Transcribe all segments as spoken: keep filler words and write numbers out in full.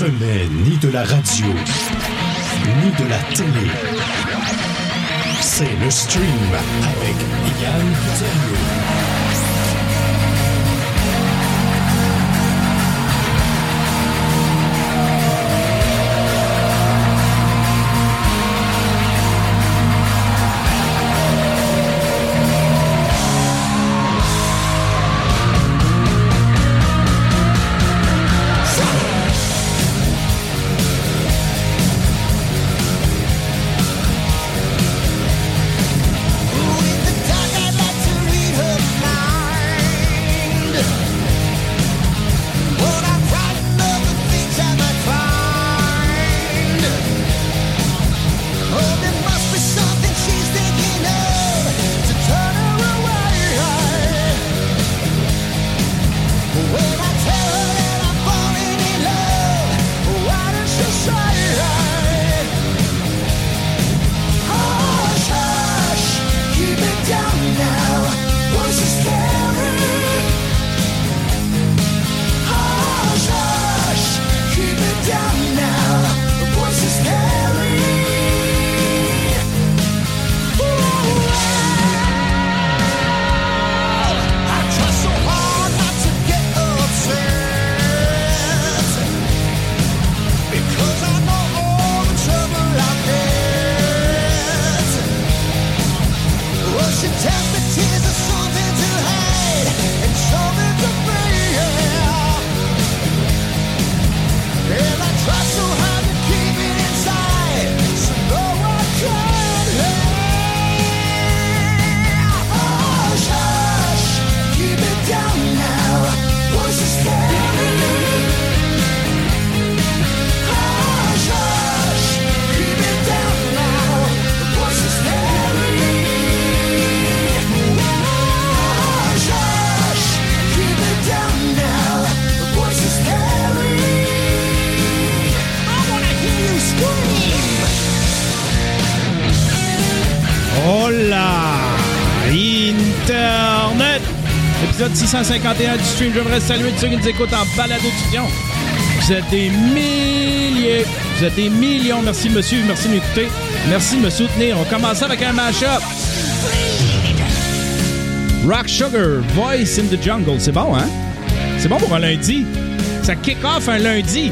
venait ni de la radio, ni de la télé. C'est le stream avec Yann Terriot. six cent cinquante et un du stream. J'aimerais saluer tous ceux qui nous écoutent en balado-diffusion. Vous êtes des milliers. Vous êtes des millions. Merci, monsieur. Merci de m'écouter. Merci de me soutenir. On commence avec un mash-up. Rock Sugar, Voice in the Jungle. C'est bon, hein? C'est bon pour un lundi. Ça kick off un lundi.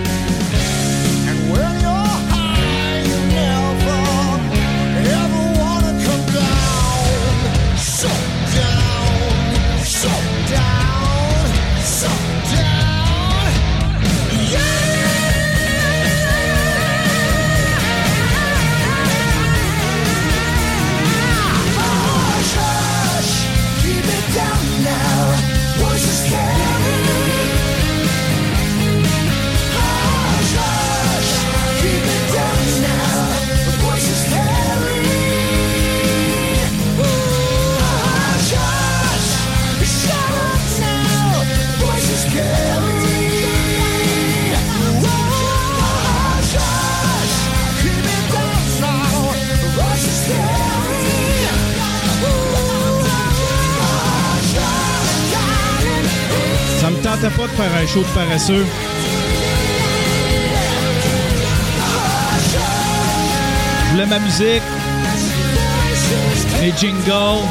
T'as pas de faire un show de paresseux. Je voulais ma musique, mes jingles.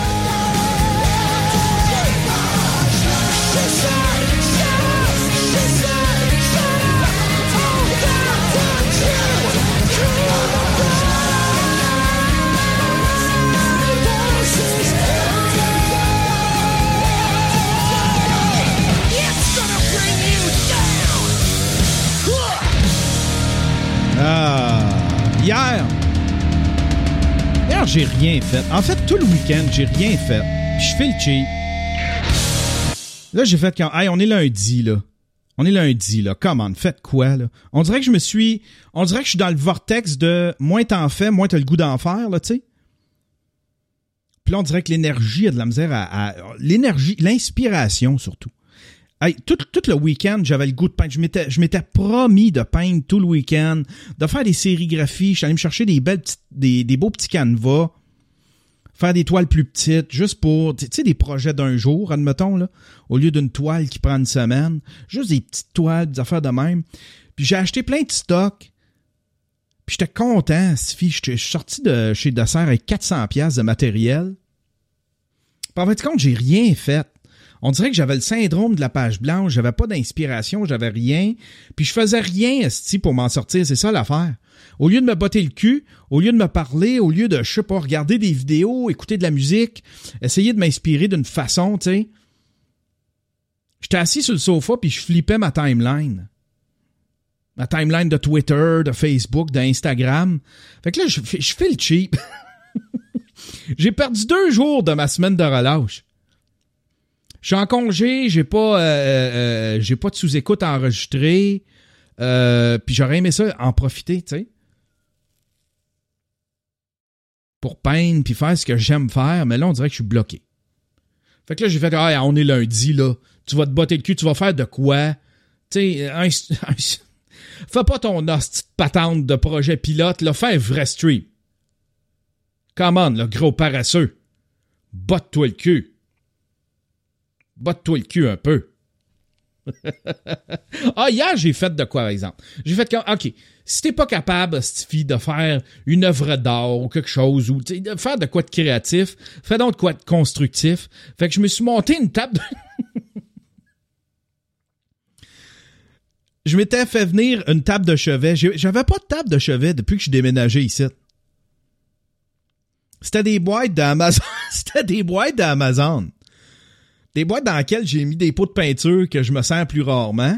Ah, hier, hier, j'ai rien fait. En fait, tout le week-end, j'ai rien fait. Puis je fais le cheap. Là, j'ai fait quand, hey, on est lundi, là. On est lundi, là. Come on, faites quoi, là? On dirait que je me suis, on dirait que je suis dans le vortex de moins t'en fais, moins t'as le goût d'en faire, là, tu sais. Puis là, on dirait que l'énergie a de la misère à, à l'énergie, l'inspiration, surtout. Hey, tout, tout le week-end, j'avais le goût de peindre. Je m'étais, je m'étais promis de peindre tout le week-end, de faire des sérigraphies. Je suis allé me chercher des belles petites, des, des beaux petits canevas, faire des toiles plus petites, juste pour, tu sais, des projets d'un jour, admettons, là, au lieu d'une toile qui prend une semaine. Juste des petites toiles, des affaires de même. Puis j'ai acheté plein de stocks. Puis j'étais content. Je suis sorti de chez Dessert avec quatre cents dollars de matériel. Puis en fait, compte, j'ai rien fait. On dirait que j'avais le syndrome de la page blanche. J'avais pas d'inspiration, j'avais rien. Puis je faisais rien, esti, pour m'en sortir. C'est ça l'affaire. Au lieu de me botter le cul, au lieu de me parler, au lieu de, je sais pas, regarder des vidéos, écouter de la musique, essayer de m'inspirer d'une façon, tu sais. J'étais assis sur le sofa puis je flippais ma timeline. Ma timeline de Twitter, de Facebook, d'Instagram. Fait que là, je, je fais le cheap. J'ai perdu deux jours de ma semaine de relâche. Je suis en congé, j'ai pas euh, euh, j'ai pas de sous-écoute à enregistrer. Euh, puis j'aurais aimé ça en profiter, tu sais. Pour peindre puis faire ce que j'aime faire, mais là, on dirait que je suis bloqué. Fait que là, j'ai fait, ah, on est lundi, là. Tu vas te botter le cul, tu vas faire de quoi? Tu sais, un, un, fais pas ton hostie de patente de projet pilote, là. Fais un vrai stream. Come on, le gros paresseux. Botte-toi le cul. Botte-toi le cul un peu. Ah, hier, j'ai fait de quoi, par exemple? J'ai fait comme, OK, si t'es pas capable, Stifi, de faire une œuvre d'art ou quelque chose, ou de faire de quoi de créatif, fais donc de quoi de constructif. Fait que je me suis monté une table de... Je m'étais fait venir une table de chevet. J'avais pas de table de chevet depuis que je suis déménagé ici. C'était des boîtes d'Amazon. C'était des boîtes d'Amazon. Des boîtes dans lesquelles j'ai mis des pots de peinture que je me sers plus rarement.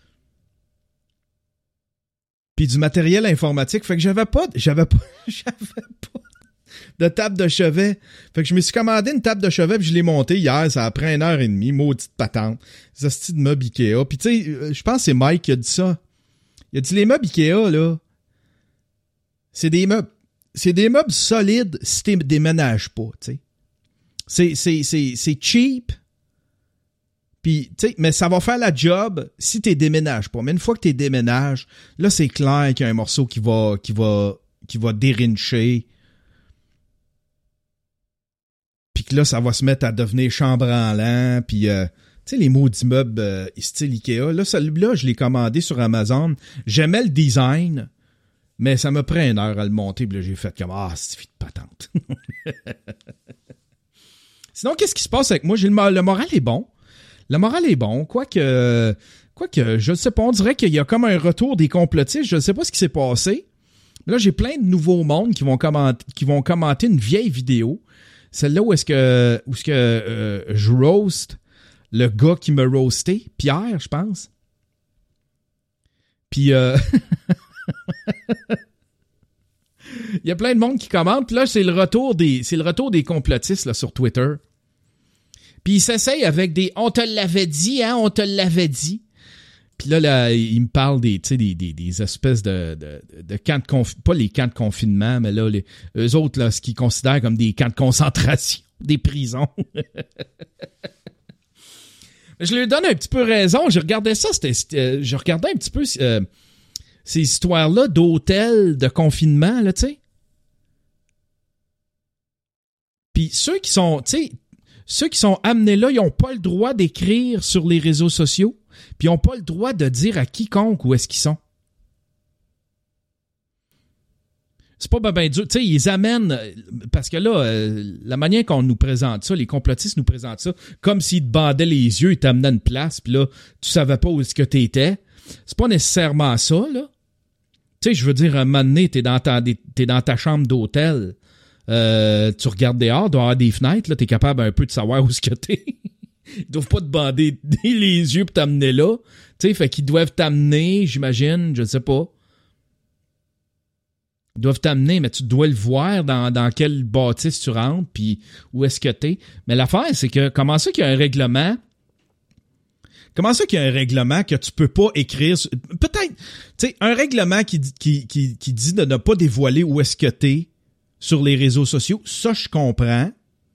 Puis du matériel informatique. Fait que j'avais pas, j'avais pas, j'avais pas de table de chevet. Fait que je me suis commandé une table de chevet puis je l'ai montée hier. Ça a pris une heure et demie. Maudite patente. C'est ce style de meuble Ikea. Puis tu sais, je pense que c'est Mike qui a dit ça. Il a dit les meubles Ikea, là, c'est des meubles, c'est des meubles solides si tu déménages pas, tu sais. C'est, c'est, c'est, c'est cheap. Puis, tu sais, mais ça va faire la job si tu déménages pas. Mais une fois que tu déménages, là, c'est clair qu'il y a un morceau qui va, qui va, qui va dérincher. Puis que là, ça va se mettre à devenir chambranlant. Puis, euh, tu sais, les maudits meubles euh, style Ikea. Là, celui-là, je l'ai commandé sur Amazon. J'aimais le design, mais ça me prend une heure à le monter. Puis là, j'ai fait comme, ah, c'est de patente. Sinon, qu'est-ce qui se passe avec moi? J'ai le, le moral est bon. Le moral est bon, quoique, quoique, je ne sais pas, on dirait qu'il y a comme un retour des complotistes, je ne sais pas ce qui s'est passé. Mais là, j'ai plein de nouveaux mondes qui vont commenter, qui vont commenter une vieille vidéo. Celle-là où est-ce que, où est-ce que euh, je roast le gars qui me roasté, Pierre, je pense. Puis, euh... il y a plein de monde qui commente. Puis là, c'est le retour des, c'est le retour des complotistes là, sur Twitter. Puis il s'essaye avec des « on te l'avait dit, hein, on te l'avait dit ». Puis là, là, il me parle des, tu sais, des, des, des espèces de, de, de camps de confinement, pas les camps de confinement, mais là, les, eux autres, là, ce qu'ils considèrent comme des camps de concentration, des prisons. Je lui donne un petit peu raison. Je regardais ça, c'était, c'était je regardais un petit peu euh, ces histoires-là d'hôtels de confinement, là, tu sais. Puis ceux qui sont, tu sais, ceux qui sont amenés là, ils n'ont pas le droit d'écrire sur les réseaux sociaux, puis ils n'ont pas le droit de dire à quiconque où est-ce qu'ils sont. C'est pas ben, ben dur. Tu sais, ils amènent... Parce que là, euh, la manière qu'on nous présente ça, les complotistes nous présentent ça, comme s'ils te bandaient les yeux, ils t'amenaient une place, puis là, tu savais pas où est-ce que t'étais. C'est pas nécessairement ça, là. Tu sais, je veux dire, un moment donné, t'es dans ta, t'es dans ta chambre d'hôtel, euh, tu regardes dehors, tu dois avoir des fenêtres, là, t'es capable un peu de savoir où est-ce que t'es. Ils doivent pas te bander les yeux pour t'amener là. Tu sais, fait qu'ils doivent t'amener, j'imagine, je sais pas. Ils doivent t'amener, mais tu dois le voir dans, dans quelle bâtisse tu rentres, puis où est-ce que t'es. Mais l'affaire, c'est que comment ça qu'il y a un règlement... Comment ça qu'il y a un règlement que tu peux pas écrire... Sur, peut-être, tu sais, un règlement qui, qui, qui, qui dit de ne pas dévoiler où est-ce que t'es sur les réseaux sociaux, ça, je comprends.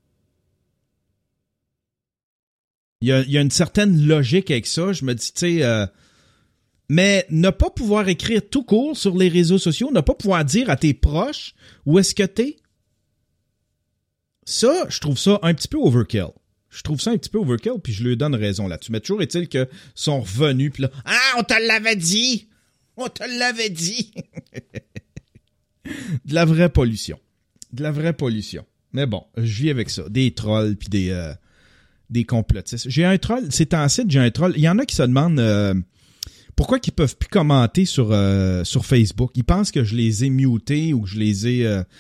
Il y a, il y a une certaine logique avec ça. Je me dis, tu sais... Euh, mais ne pas pouvoir écrire tout court sur les réseaux sociaux, ne pas pouvoir dire à tes proches où est-ce que t'es, ça, je trouve ça un petit peu overkill. Je trouve ça un petit peu overkill, puis je lui donne raison là-dessus. Mais toujours est-il que sont revenus, puis là, « Ah, on te l'avait dit! On te l'avait dit! De la vraie pollution. De la vraie pollution. Mais bon, je vis avec ça. Des trolls puis des, euh, des complotistes. J'ai un troll, c'est en site, j'ai un troll. Il y en a qui se demandent euh, pourquoi ils peuvent plus commenter sur, euh, sur Facebook. Ils pensent que je les ai mutés ou que je les ai... Euh...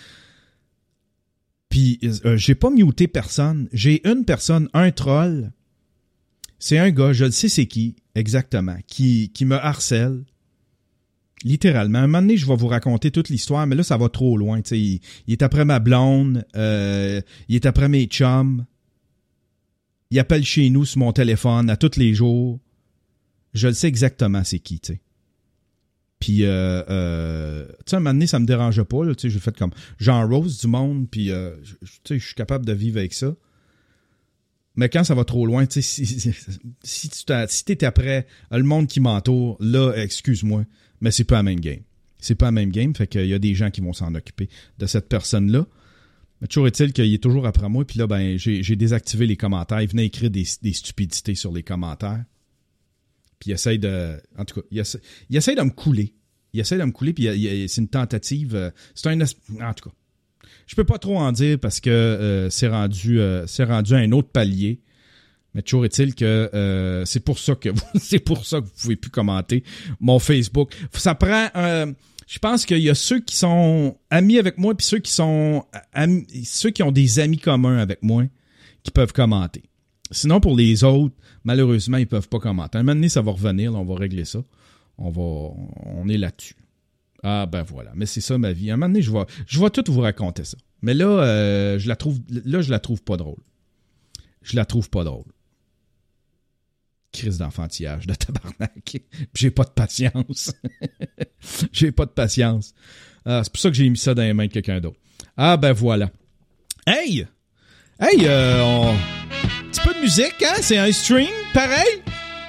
Puis, euh, j'ai pas muté personne. J'ai une personne, un troll. C'est un gars, je le sais c'est qui, exactement, qui, qui me harcèle. Littéralement. Un moment donné, je vais vous raconter toute l'histoire, mais là, ça va trop loin. Tu sais, il, il est après ma blonde, euh, il est après mes chums. Il appelle chez nous sur mon téléphone à tous les jours. Je le sais exactement c'est qui, tu sais. Puis, euh, euh, tu sais, un moment donné, ça me dérangeait pas. Tu sais, j'ai fait comme, j'en rose du monde, puis, euh, tu sais, je suis capable de vivre avec ça. Mais quand ça va trop loin, tu sais, si, si, si tu t'as, si t'es après le monde qui m'entoure, là, excuse-moi, mais c'est pas la même game. C'est pas la même game, fait qu'il y a des gens qui vont s'en occuper de cette personne-là. Mais toujours est-il qu'il est toujours après moi, puis là, ben, j'ai, j'ai désactivé les commentaires. Il venait écrire des, des stupidités sur les commentaires. Puis il essaye de... En tout cas, il essaie, il essaie de me couler. Il essaie de me couler, puis il, il, c'est une tentative. C'est un... En tout cas, je peux pas trop en dire parce que euh, c'est rendu euh, c'est rendu à un autre palier. Mais toujours est-il que euh, c'est pour ça que vous, c'est pour ça que vous pouvez plus commenter mon Facebook. Ça prend... Euh, je pense qu'il y a ceux qui sont amis avec moi puis ceux qui sont amis, ceux qui ont des amis communs avec moi qui peuvent commenter. Sinon, pour les autres, malheureusement, ils peuvent pas commenter. À un moment donné, ça va revenir, là, on va régler ça. On va, on est là-dessus. Ah, ben voilà. Mais c'est ça ma vie. À un moment donné, je vais, je vais tout vous raconter ça. Mais là, euh, je la trouve, là, je la trouve pas drôle. Je la trouve pas drôle. Crise d'enfantillage, de tabarnak. J'ai pas de patience. J'ai pas de patience. Ah, c'est pour ça que j'ai mis ça dans les mains de quelqu'un d'autre. Ah, ben voilà. Hey! Hey, euh, on... un petit peu de musique, hein? C'est un stream, pareil.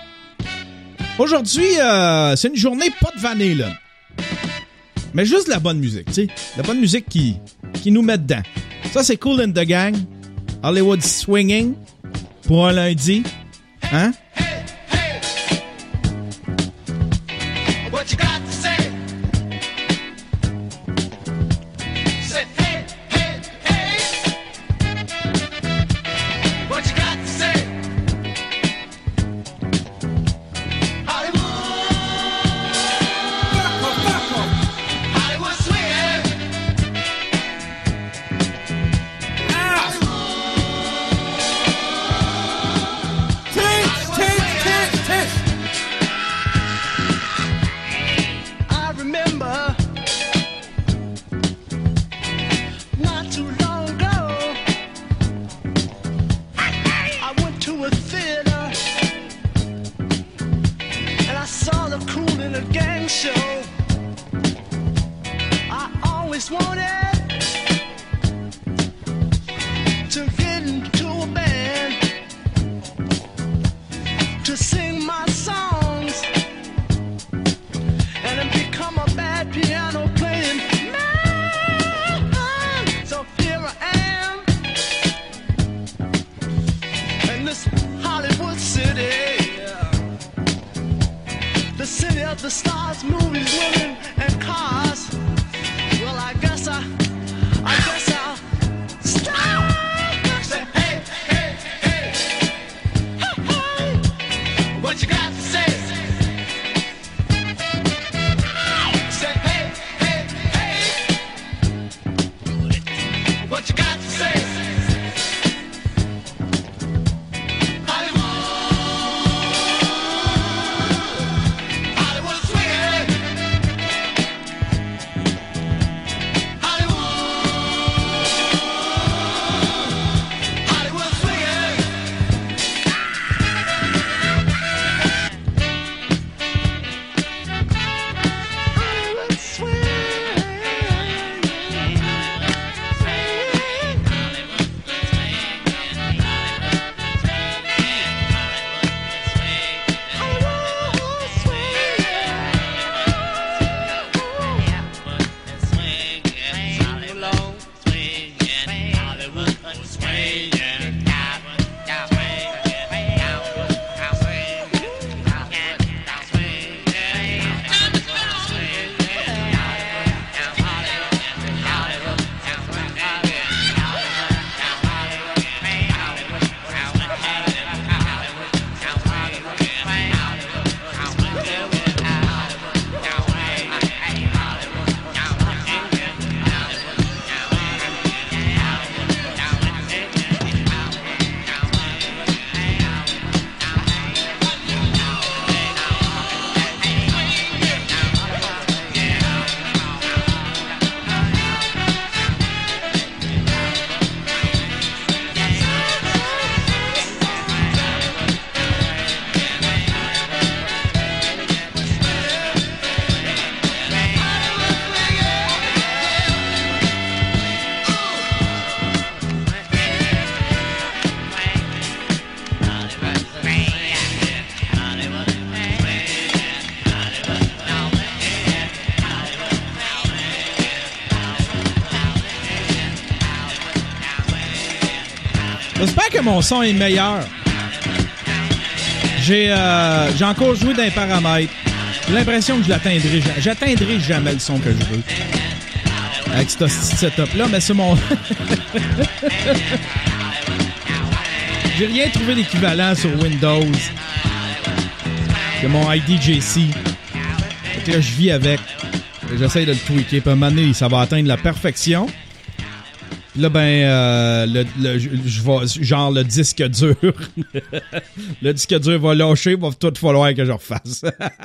Aujourd'hui, euh, c'est une journée pas de vanille, là. Mais juste de la bonne musique, tu sais. La bonne musique qui, qui nous met dedans. Ça, c'est Kool and the Gang. Hollywood Swinging. Pour un lundi. Hein? What you got? J'espère que mon son est meilleur. J'ai, euh, j'ai encore joué dans les paramètres. J'ai l'impression que je l'atteindrai. J'atteindrai jamais le son que je veux. Avec ce petit setup-là, mais c'est mon... J'ai rien trouvé d'équivalent sur Windows. C'est mon I D J C. Fait que là, je vis avec. J'essaie de le tweaker. Puis à un moment donné, ça va atteindre la perfection. Là, ben, euh, le, le, je, je vais, genre le disque dur. Le disque dur va lâcher, va tout falloir que je refasse.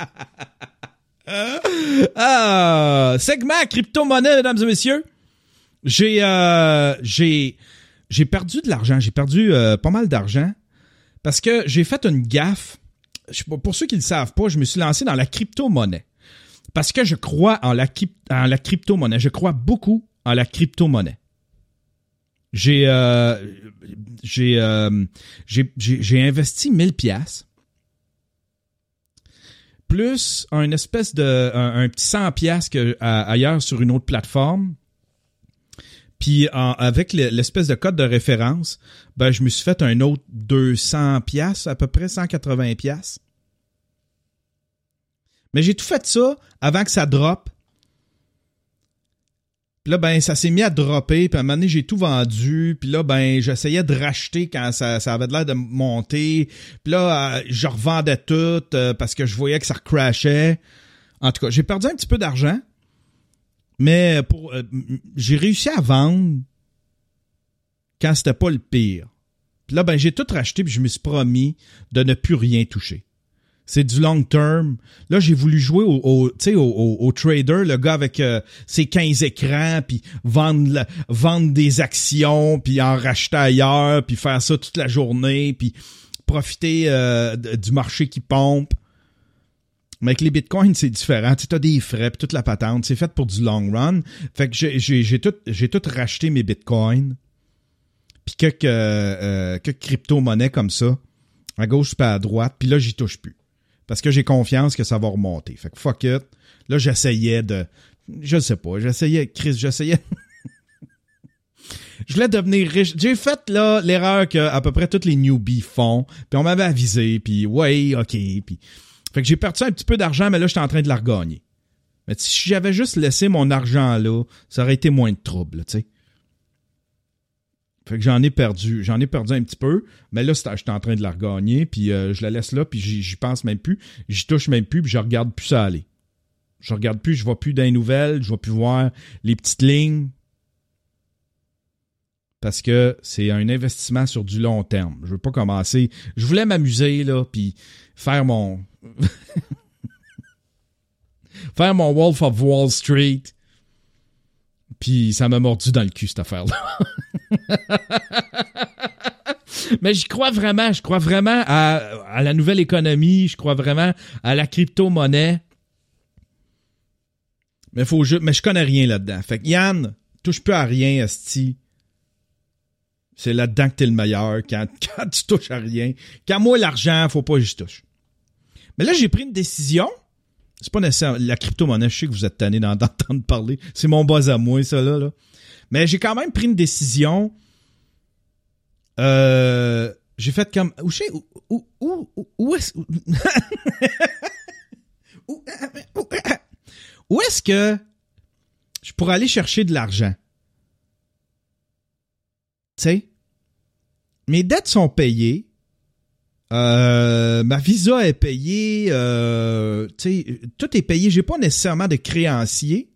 ah, segment crypto-monnaie, mesdames et messieurs. J'ai, euh, j'ai, j'ai perdu de l'argent. J'ai perdu euh, pas mal d'argent parce que j'ai fait une gaffe. Je, pour ceux qui ne le savent pas, je me suis lancé dans la crypto-monnaie parce que je crois en la, en la crypto-monnaie. Je crois beaucoup en la crypto-monnaie. J'ai, euh, j'ai, euh, j'ai, j'ai, j'ai investi mille piastres plus un espèce de un, un petit cent piastres que, à, ailleurs sur une autre plateforme. Puis en, avec le, l'espèce de code de référence, ben je me suis fait un autre deux cents piastres, à peu près cent quatre-vingts piastres. Mais j'ai tout fait ça avant que ça drop. Puis là, ben, ça s'est mis à dropper. Puis à un moment donné, j'ai tout vendu. Puis là, ben, j'essayais de racheter quand ça, ça avait l'air de monter. Puis là, euh, je revendais tout euh, parce que je voyais que ça crashait. En tout cas, j'ai perdu un petit peu d'argent. Mais pour, euh, j'ai réussi à vendre quand c'était pas le pire. Puis là, ben, j'ai tout racheté puis je me suis promis de ne plus rien toucher. C'est du long term. Là, j'ai voulu jouer au, au, tu sais, au, au, au trader, le gars avec euh, ses quinze écrans, puis vendre, la, vendre des actions, puis en racheter ailleurs, puis faire ça toute la journée, puis profiter euh, du marché qui pompe. Mais avec les bitcoins, c'est différent. Tu sais, t'as des frais, puis toute la patente. C'est fait pour du long run. Fait que j'ai, j'ai, j'ai, tout, j'ai tout racheté mes bitcoins, puis quelques, euh, quelques crypto-monnaies comme ça, à gauche puis à droite, puis là, j'y touche plus. Parce que j'ai confiance que ça va remonter. Fait que fuck it. Là, j'essayais de... Je sais pas. J'essayais... Chris, j'essayais... Je voulais devenir riche. J'ai fait, là, l'erreur que à peu près tous les newbies font. Puis on m'avait avisé. Puis ouais, OK. Puis... Fait que j'ai perdu un petit peu d'argent, mais là, j'étais en train de la regagner. Mais si j'avais juste laissé mon argent là, ça aurait été moins de trouble, tu sais. Fait que j'en ai perdu. J'en ai perdu un petit peu. Mais là, j'étais en train de la regagner. Puis euh, je la laisse là. Puis j'y, j'y pense même plus. J'y touche même plus. Puis je regarde plus ça aller. Je regarde plus. Je vois plus dans les nouvelles. Je vois plus voir les petites lignes. Parce que c'est un investissement sur du long terme. Je veux pas commencer. Je voulais m'amuser, là. Puis faire mon... faire mon Wolf of Wall Street. Puis ça m'a mordu dans le cul, cette affaire-là. Mais j'y crois vraiment. Je crois vraiment à, à la nouvelle économie. Je crois vraiment à la crypto-monnaie. Mais faut je, mais je connais rien là-dedans. Fait que Yann, touche plus à rien, asti. C'est là-dedans que t'es le meilleur. Quand, quand tu touches à rien. Quand moi, l'argent, faut pas que j'y touche. Mais là, j'ai pris une décision. C'est pas nécessaire. La crypto-monnaie, je sais que vous êtes tannés d'entendre parler. C'est mon buzz à moi, ça, là. là. Mais j'ai quand même pris une décision. Euh, j'ai fait comme... Où, où, où, où, où est-ce... où, où, où est-ce que je pourrais aller chercher de l'argent? Tu sais, mes dettes sont payées. Euh, ma visa est payée. Euh, tu sais, tout est payé. J'ai pas nécessairement de créancier.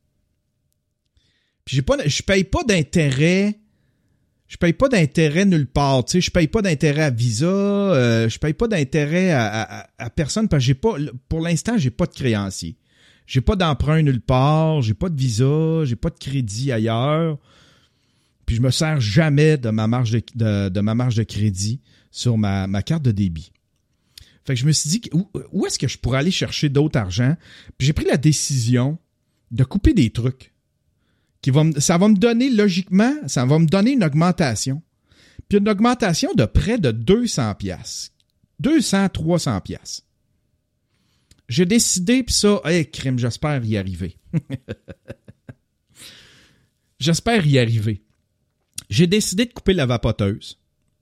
Puis j'ai pas, je paye pas d'intérêt. Je paye pas d'intérêt nulle part. Tu sais, je paye pas d'intérêt à Visa. Euh, je paye pas d'intérêt à, à, à personne parce que j'ai pas, pour l'instant, j'ai pas de créancier. J'ai pas d'emprunt nulle part. J'ai pas de Visa. J'ai pas de crédit ailleurs. Puis je me sers jamais de ma marge de, de, de ma marge de crédit sur ma, ma carte de débit. Fait que je me suis dit, où, où est-ce que je pourrais aller chercher d'autres argent? Puis j'ai pris la décision de couper des trucs. Qui va me, ça va me donner, logiquement, ça va me donner une augmentation. Puis une augmentation de près de deux cents piastres. deux cents, trois cents piastres. J'ai décidé, puis ça, hey, crime, j'espère y arriver. J'espère y arriver. J'ai décidé de couper la vapoteuse.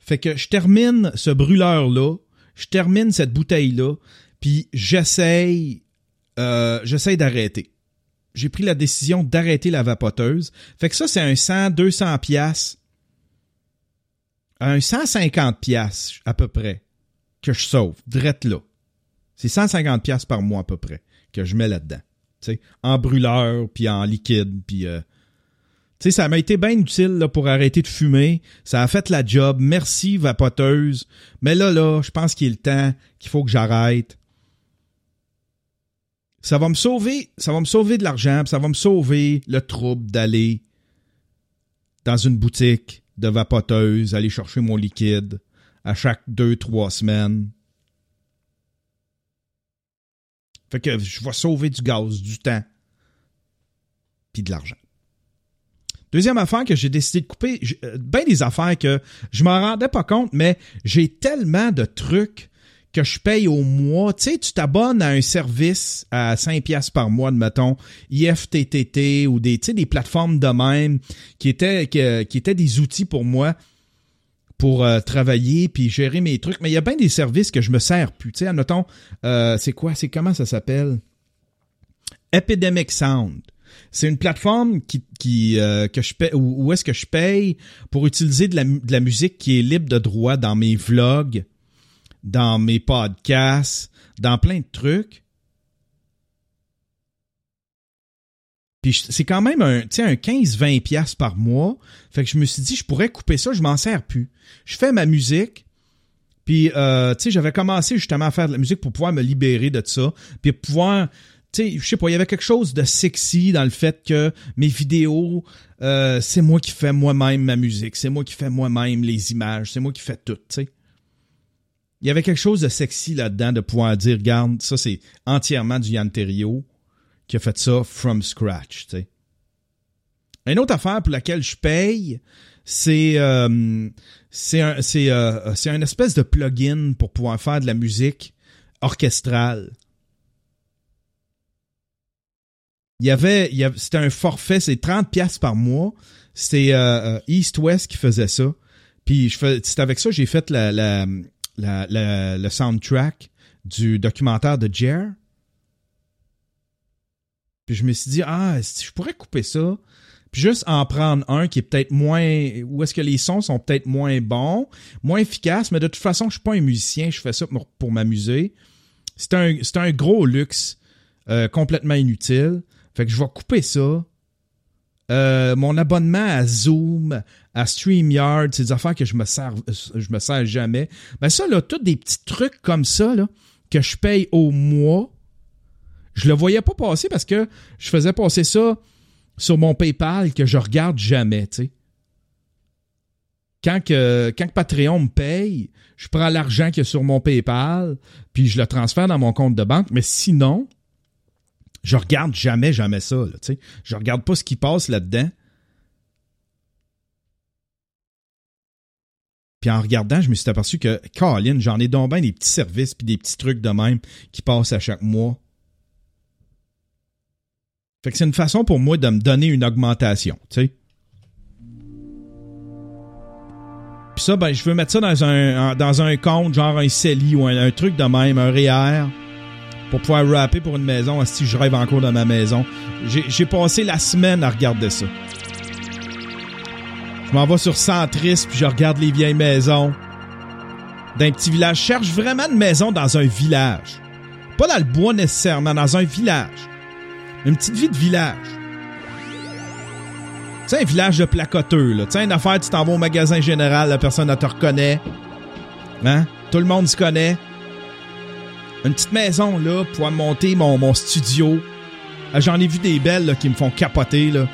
Fait que je termine ce brûleur-là, je termine cette bouteille-là, puis j'essaye, euh, j'essaye d'arrêter. J'ai pris la décision d'arrêter la vapoteuse. Fait que ça, c'est un cent, deux cents piastres. Un cent cinquante piastres, à peu près, que je sauve, drette là. C'est cent cinquante piastres par mois, à peu près, que je mets là-dedans. Tu sais, en brûleur, puis en liquide, puis... Euh, tu sais, ça m'a été bien utile là, pour arrêter de fumer. Ça a fait la job. Merci, vapoteuse. Mais là, là, je pense qu'il est le temps qu'il faut que j'arrête. Ça va me sauver, ça va me sauver de l'argent, puis ça va me sauver le trouble d'aller dans une boutique de vapoteuse, aller chercher mon liquide à chaque deux, trois semaines. Fait que je vais sauver du gaz, du temps, puis de l'argent. Deuxième affaire que j'ai décidé de couper, ben des affaires que je m'en rendais pas compte, mais j'ai tellement de trucs que je paye au mois. Tu sais, tu t'abonnes à un service à cinq piastres par mois, admettons, I F T T T ou des, tu sais, des plateformes de même qui étaient, qui, qui étaient des outils pour moi pour euh, travailler puis gérer mes trucs. Mais il y a bien des services que je me sers plus. Tu sais, admettons, euh, c'est quoi, c'est comment ça s'appelle? Epidemic Sound. C'est une plateforme qui, qui euh, que je paye, où, où est-ce que je paye pour utiliser de la, de la musique qui est libre de droit dans mes vlogs, dans mes podcasts, dans plein de trucs. Puis c'est quand même un, tu sais, un quinze à vingt piastres par mois. Fait que je me suis dit, je pourrais couper ça, je m'en sers plus. Je fais ma musique. Puis, euh, tu sais, j'avais commencé justement à faire de la musique pour pouvoir me libérer de ça. Puis pouvoir... Tu sais, je sais pas, il y avait quelque chose de sexy dans le fait que mes vidéos, euh, c'est moi qui fais moi-même ma musique, c'est moi qui fais moi-même les images, c'est moi qui fais tout, tu sais. Il y avait quelque chose de sexy là-dedans de pouvoir dire, regarde, ça c'est entièrement du Yann Terriot qui a fait ça from scratch, tu sais. Une autre affaire pour laquelle je paye, c'est euh, c'est un c'est euh, c'est un espèce de plugin pour pouvoir faire de la musique orchestrale. Il y avait, il y avait c'était un forfait, c'est trente piastres par mois. C'était euh, East West qui faisait ça. Puis je fais, c'est avec ça que j'ai fait la, la, la, la, le soundtrack du documentaire de Jer. Puis je me suis dit, ah, je pourrais couper ça. Puis juste en prendre un qui est peut-être moins... Où est-ce que les sons sont peut-être moins bons, moins efficaces, mais de toute façon, je suis pas un musicien, je fais ça pour, pour m'amuser. C'est un, c'est un gros luxe euh, complètement inutile. Fait que je vais couper ça. Euh, mon abonnement à Zoom, à StreamYard, c'est des affaires que je me sers, je me sers jamais. Ben ça, là, tous des petits trucs comme ça, là, que je paye au mois, je le voyais pas passer parce que je faisais passer ça sur mon PayPal que je regarde jamais, tu sais. Quand que, quand que Patreon me paye, je prends l'argent qu'il y a sur mon PayPal, puis je le transfère dans mon compte de banque, mais sinon... Je regarde jamais, jamais ça, là, tu sais. Je regarde pas ce qui passe là-dedans. Puis en regardant, je me suis aperçu que, Colin, j'en ai donc bien des petits services puis des petits trucs de même qui passent à chaque mois. Fait que c'est une façon pour moi de me donner une augmentation, tu sais. Puis ça, ben, je veux mettre ça dans un, dans un compte, genre un C E L I ou un, un truc de même, un R E E R. Pour pouvoir rapper pour une maison, si je rêve encore dans ma maison. J'ai, j'ai passé la semaine à regarder ça. Je m'en vais sur Centris, puis je regarde les vieilles maisons d'un petit village. Je cherche vraiment une maison dans un village. Pas dans le bois nécessairement, dans un village. Une petite vie de village. Tu sais, un village de placoteux, là. Tu sais, une affaire, tu t'en vas au magasin général, la personne, elle te reconnaît. Hein? Tout le monde se connaît. Une petite maison, là, pour pouvoir monter mon, mon studio. J'en ai vu des belles, là, qui me font capoter, là.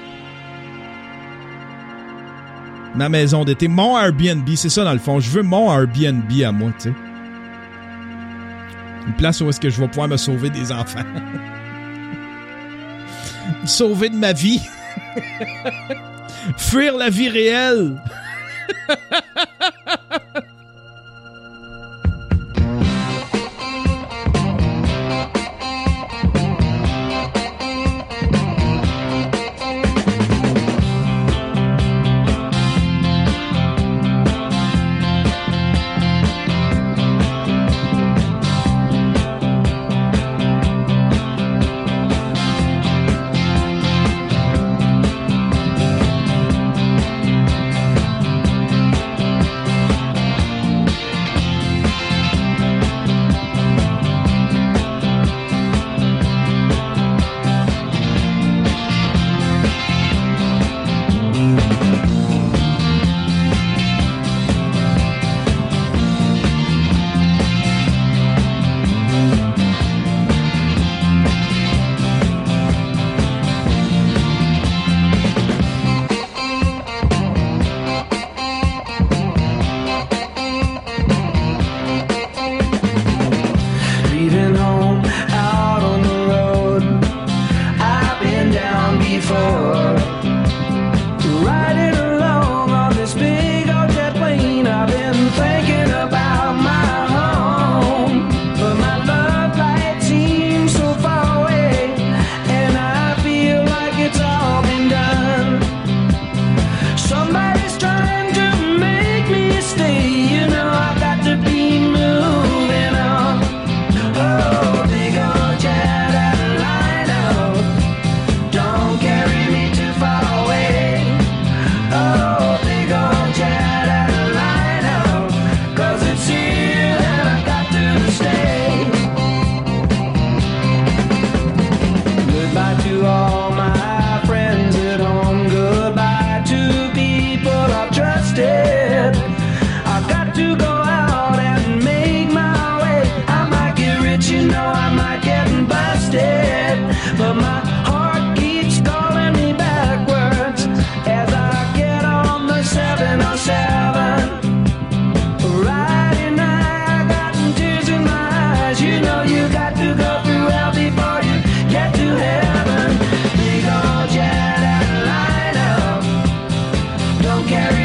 Ma maison d'été. Mon Airbnb, c'est ça, dans le fond. Je veux mon Airbnb à moi, tu sais. Une place où est-ce que je vais pouvoir me sauver des enfants. Me sauver de ma vie. Fuir la vie réelle.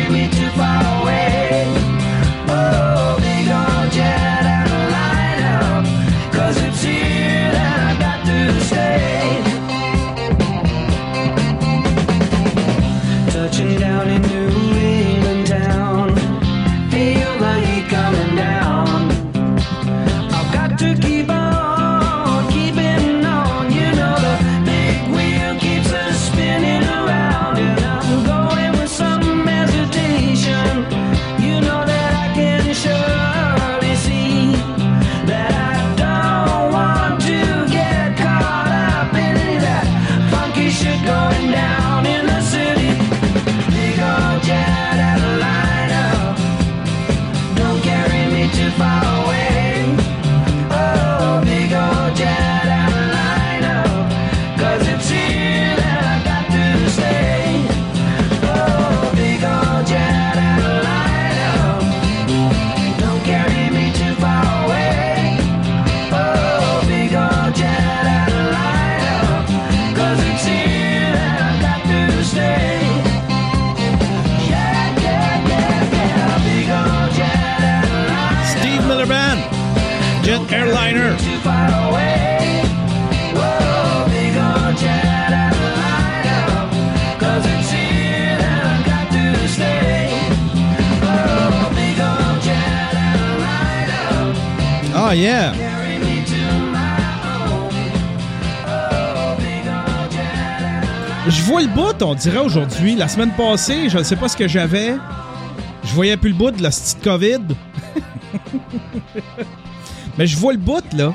carry me too far away. Oh, big old jet airliner, 'cause it's here that I got to stay. Touching down in New England town, feel the heat coming down. I've got to keep on, keeping on. You know the big wheel keeps us spinning around, and I'm going with some hesitation. You know that I can surely see that I don't want to get caught up in that funky shit going down in the city. Big old jet airliner, don't carry me too far away. Oh, big old jet airliner, 'cause it's here that I got to stay. Oh, big old jet airliner, don't carry me too far away. Oh, big old jet airliner, 'cause it's here that I got to stay. Yeah, yeah, yeah, yeah, big old jet airliner. Steve Miller Band, Jet Airliner. Too far away. Whoa, big old jet airliner, 'cause it's here that I got to stay. Oh, big old jet airliner, Ah, yeah. carry me to my home. Oh, big old jet airliner. Je vois le bout, on dirait aujourd'hui. La semaine passée, je ne sais pas ce que j'avais. Je voyais plus le bout de la petite COVID. Mais je vois le bout, là.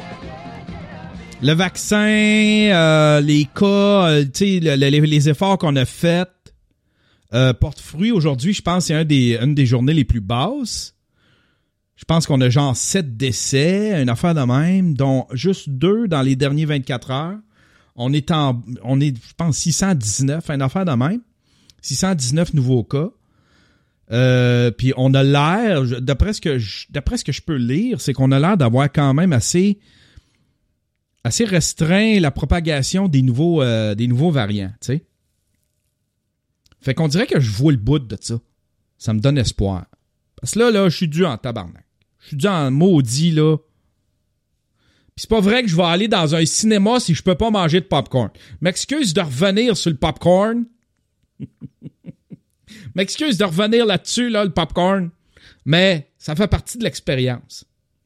Le vaccin, euh, les cas, euh, tu sais, le- le- les efforts qu'on a faits euh, portent fruit. Aujourd'hui, je pense que c'est un des, une des journées les plus basses. Je pense qu'on a genre sept décès, une affaire de même, dont juste deux dans les derniers vingt-quatre heures. On est en, on est, je pense, six cent dix-neuf, une affaire de même. six cent dix-neuf nouveaux cas. Euh, puis on a l'air, je- d'après ce que je, d'après ce que je peux lire, c'est qu'on a l'air d'avoir quand même assez, assez restreint la propagation des nouveaux, euh, des nouveaux variants, tu sais. Fait qu'on dirait que je vois le bout de ça. Ça me donne espoir. Parce que là, là, je suis dû en tabarnak. Je suis dû en maudit, là. Puis c'est pas vrai que je vais aller dans un cinéma si je peux pas manger de popcorn. M'excuse de revenir sur le popcorn. M'excuse de revenir là-dessus, là, le popcorn. Mais ça fait partie de l'expérience.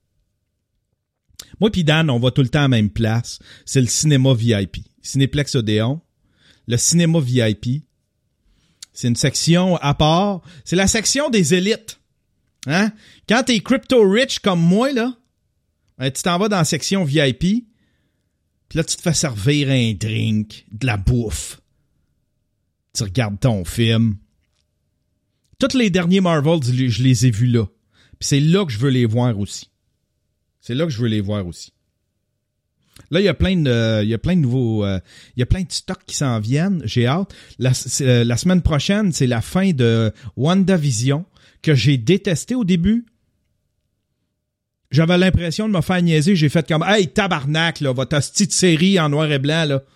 Moi pis Dan, on va tout le temps à la même place. C'est le cinéma V I P. Cinéplex Odéon. Le cinéma V I P. C'est une section à part. C'est la section des élites. Hein? Quand t'es crypto-rich comme moi, là, ben, tu t'en vas dans la section V I P, puis là, tu te fais servir un drink, de la bouffe. Tu regardes ton film. Tous les derniers Marvel, je les ai vus là. Puis c'est là que je veux les voir aussi. C'est là que je veux les voir aussi. Là, il y a plein de, euh, il y a plein de nouveaux, euh, il y a plein de stocks qui s'en viennent. J'ai hâte. La, euh, la semaine prochaine, c'est la fin de WandaVision que j'ai détesté au début. J'avais l'impression de me faire niaiser. J'ai fait comme, hey, tabarnak, là, votre petite série en noir et blanc, là.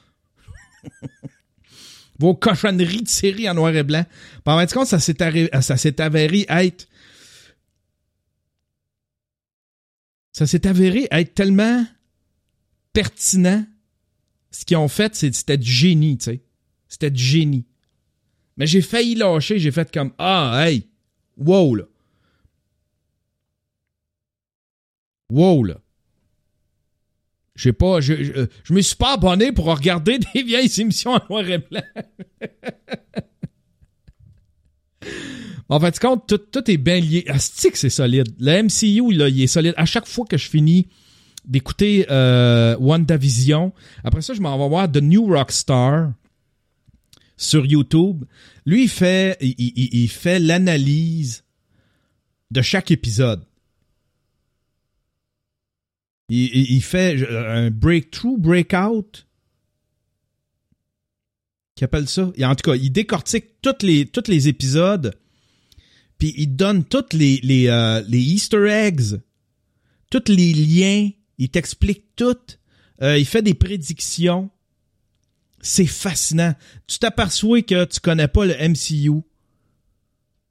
Vos cochonneries de série en noir et blanc. Puis en fait, compte, ça s'est, arri- ça s'est avéré être, ça s'est avéré être tellement pertinent. Ce qu'ils ont fait, c'est, c'était du génie, tu sais. C'était du génie. Mais j'ai failli lâcher. J'ai fait comme, ah, hey, wow, là. Wow, là. J'ai pas, je, je, je me suis pas abonné pour regarder des vieilles émissions en noir et blanc. En fait, compte, tout, tout est bien lié. Asti que c'est solide. Le M C U, là, il est solide. À chaque fois que je finis d'écouter euh, WandaVision, après ça, je m'en vais voir The New Rockstar sur YouTube. Lui, il fait, il, il, il fait l'analyse de chaque épisode. Il, il, il fait un breakthrough, breakout. Qu'il appelle ça. Et en tout cas, il décortique tous les, tous les épisodes. Puis il donne tous les, les, euh, les Easter eggs. Tous les liens. Il t'explique tout. Euh, il fait des prédictions. C'est fascinant. Tu t'aperçois que tu connais pas le M C U.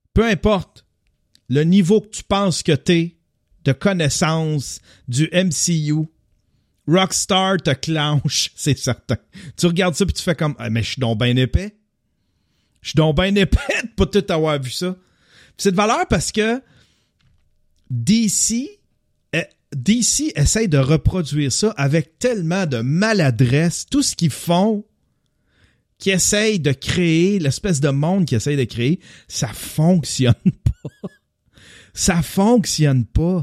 peu importe le niveau que tu penses que t'es de connaissance du M C U, Rockstar te clenche, c'est certain. Tu regardes ça puis tu fais comme ah, mais je suis donc bien épais. Je suis donc bien épais de pas tout avoir vu ça. Puis c'est de valeur parce que D C eh, D C essaye de reproduire ça avec tellement de maladresse, tout ce qu'ils font, qui essayent de créer, l'espèce de monde qu'ils essayent de créer, ça fonctionne pas. Ça fonctionne pas.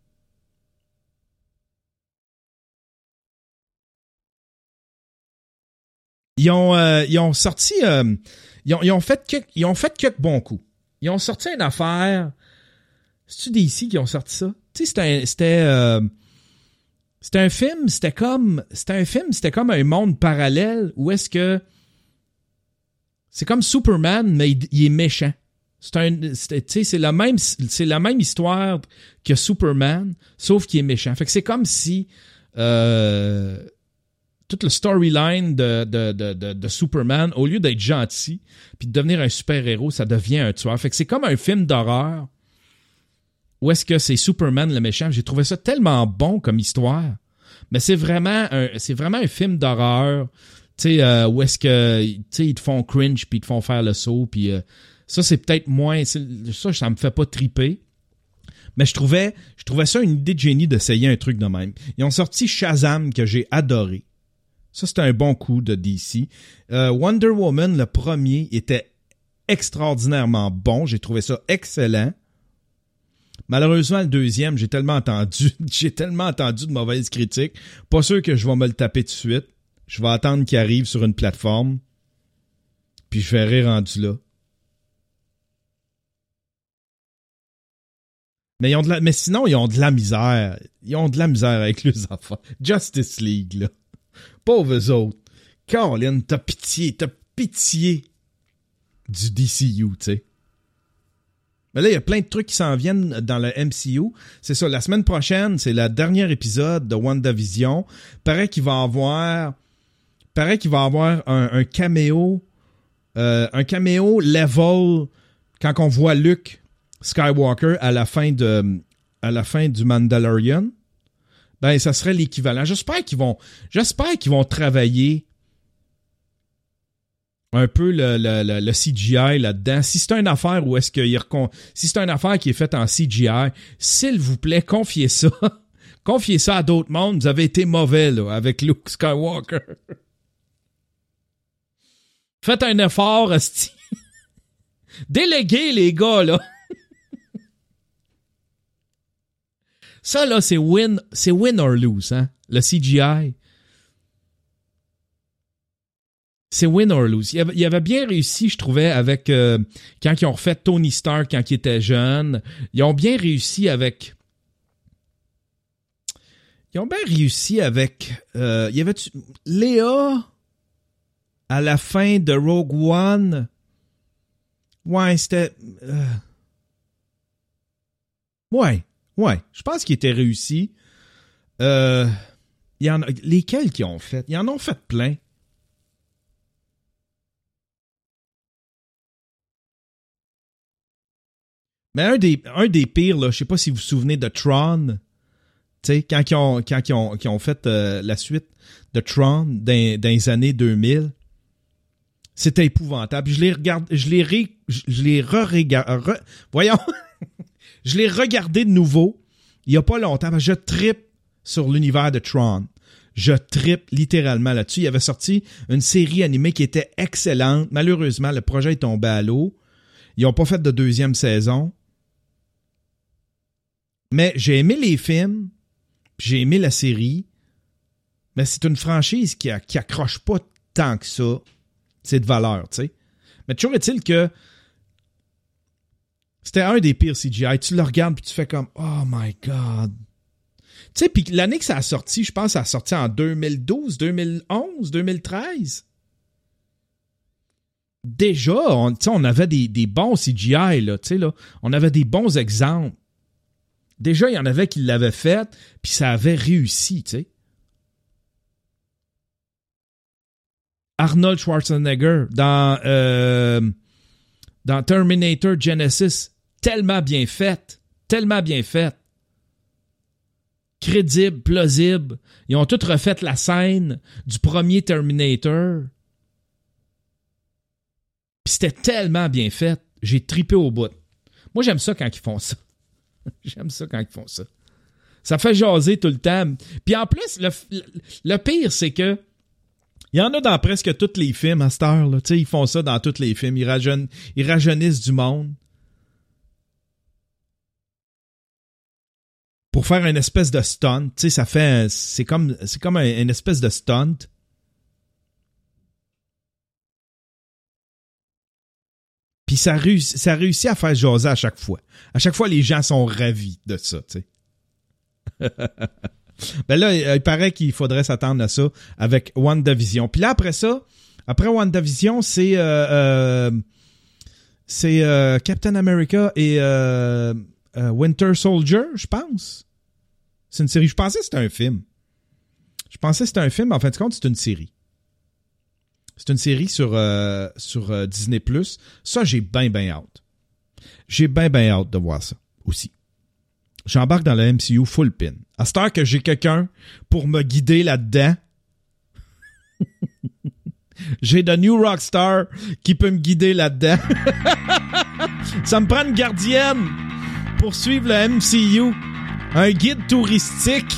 Ils ont, euh, ils ont sorti, euh, ils, ont, ils, ont fait quelques, ils ont fait quelques bons coups. Ils ont sorti une affaire. C'est-tu D C qui ont sorti ça? Tu sais, c'était un, c'était, euh, c'était un film, c'était comme, c'était un film, c'était comme un monde parallèle où est-ce que c'est comme Superman, mais il, il est méchant. C'est un, c'est, tu sais, c'est la même, c'est la même histoire que Superman, sauf qu'il est méchant. Fait que c'est comme si, euh, toute le storyline de, de, de, de, de Superman, au lieu d'être gentil puis de devenir un super-héros, ça devient un tueur. Fait que c'est comme un film d'horreur où est-ce que c'est Superman le méchant. J'ai trouvé ça tellement bon comme histoire. Mais c'est vraiment un, c'est vraiment un film d'horreur, tu sais, euh, où est-ce que, tu sais, ils te font cringe puis ils te font faire le saut. Puis euh, ça, c'est peut-être moins... C'est, ça, ça me fait pas triper. Mais je trouvais, je trouvais ça une idée de génie d'essayer un truc de même. Ils ont sorti Shazam, que j'ai adoré. Ça, c'était un bon coup de D C. Euh, Wonder Woman, le premier, était extraordinairement bon. J'ai trouvé ça excellent. Malheureusement, le deuxième, j'ai tellement entendu, j'ai tellement entendu de mauvaises critiques. Pas sûr que je vais me le taper tout de suite. Je vais attendre qu'il arrive sur une plateforme. Puis je verrai rendu là. Mais, ils ont de la, mais sinon, ils ont de la misère. Ils ont de la misère avec les affaires. Justice League, là. Pauvres autres. Colin, t'as pitié, t'as pitié du D C U, tu sais. Mais là, il y a plein de trucs qui s'en viennent dans le M C U. C'est ça, la semaine prochaine, c'est le dernier épisode de WandaVision. Paraît qu'il va avoir... Paraît qu'il va avoir un, un caméo... Euh, un caméo level quand on voit Luke Skywalker à la fin de... à la fin du Mandalorian. Ben, ça serait l'équivalent. J'espère qu'ils vont... J'espère qu'ils vont travailler un peu le, le, le, le C G I là-dedans. Si c'est une affaire où est-ce qu'il recon... si c'est une affaire qui est faite en C G I, s'il vous plaît, confiez ça. Confiez ça à d'autres mondes. Vous avez été mauvais, là, avec Luke Skywalker. Faites un effort, asti. Déléguez, les gars, là. Ça, là, c'est win, c'est win or lose, hein. Le C G I. C'est win or lose. Il avait, il avait bien réussi, je trouvais, avec... Euh, quand ils ont refait Tony Stark quand il était jeune. Ils ont bien réussi avec... Ils ont bien réussi avec... Euh, il y avait... Léa, à la fin de Rogue One... Ouais, c'était... Euh, ouais, ouais. Je pense qu'il était réussi. Euh, il y en a, lesquels qui ont fait? Ils en ont fait plein. Mais un des, un des pires, là, je sais pas si vous vous souvenez de Tron, tu sais, quand ils ont, quand ils ont, qu'ils ont fait euh, la suite de Tron dans, dans les années deux mille, c'était épouvantable. Je l'ai regardé, je l'ai ré, je l'ai re-regardé, re, voyons, je l'ai regardé de nouveau il y a pas longtemps. Je trippe sur l'univers de Tron. Je trippe littéralement là-dessus. Il avait sorti une série animée qui était excellente. Malheureusement, le projet est tombé à l'eau. Ils n'ont pas fait de deuxième saison. Mais j'ai aimé les films, j'ai aimé la série, mais c'est une franchise qui, a, qui accroche pas tant que ça. C'est de valeur, tu sais. Mais toujours est-il que c'était un des pires C G I. Tu le regardes puis tu fais comme « Oh my God! » Tu sais, puis l'année que ça a sorti, je pense que ça a sorti en deux mille douze, deux mille onze, deux mille treize. Déjà, on, on avait des, des bons C G I, là, tu sais, là. On avait des bons exemples. Déjà, il y en avait qui l'avaient fait, puis ça avait réussi, tu sais. Arnold Schwarzenegger, dans, euh, dans Terminator Genesis, tellement bien faite, tellement bien faite. Crédible, plausible. Ils ont tous refait la scène du premier Terminator. Puis c'était tellement bien fait. J'ai tripé au bout. Moi, j'aime ça quand ils font ça. J'aime ça quand ils font ça. Ça fait jaser tout le temps. Puis en plus, le, le, le pire, c'est que il y en a dans presque tous les films à cette heure. Là. Ils font ça dans tous les films. Ils, rajeun, ils rajeunissent du monde. Pour faire une espèce de stunt. Tu sais, ça fait... C'est comme, c'est comme un, une espèce de stunt. Puis ça, réussit, ça réussit à faire jaser à chaque fois. À chaque fois, les gens sont ravis de ça, tu sais. Ben là, il paraît qu'il faudrait s'attendre à ça avec WandaVision. Puis là, après ça, après WandaVision, c'est... Euh, euh, c'est euh, Captain America et euh, euh, Winter Soldier, je pense. C'est une série. Je pensais que c'était un film. Je pensais que c'était un film, mais en fin de compte, c'est une série. C'est une série sur, euh, sur euh, Disney plus. Ça, j'ai bien, bien hâte. J'ai bien, bien hâte de voir ça aussi. J'embarque dans le M C U full pin. À cette heure que j'ai quelqu'un pour me guider là-dedans, j'ai The New Rockstar qui peut me guider là-dedans. Ça me prend une gardienne pour suivre le M C U. Un guide touristique.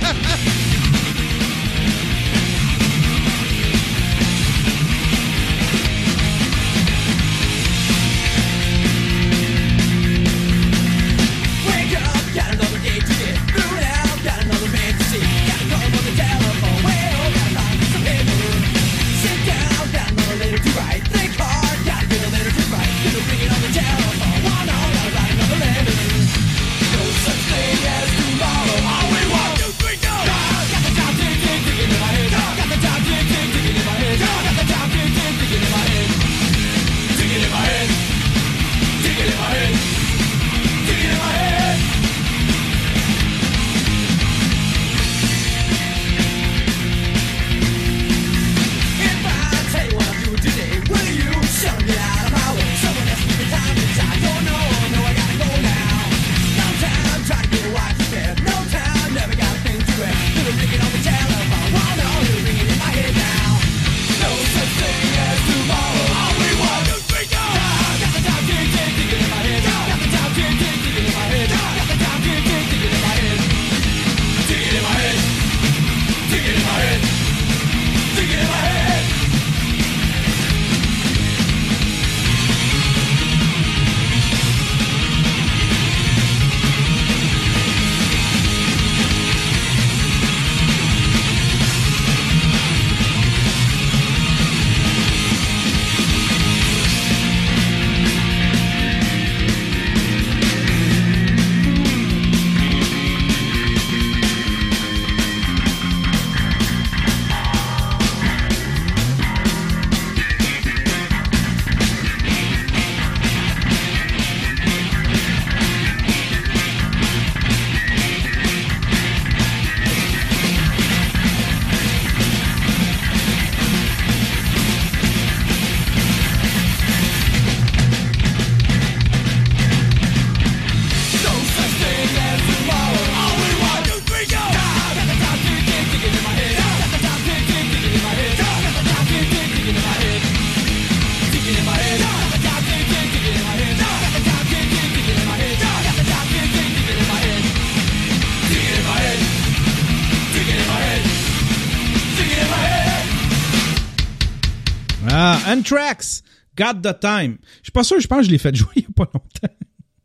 Anthrax, Got the Time. Je suis pas sûr, je pense que je l'ai fait jouer il y a pas longtemps.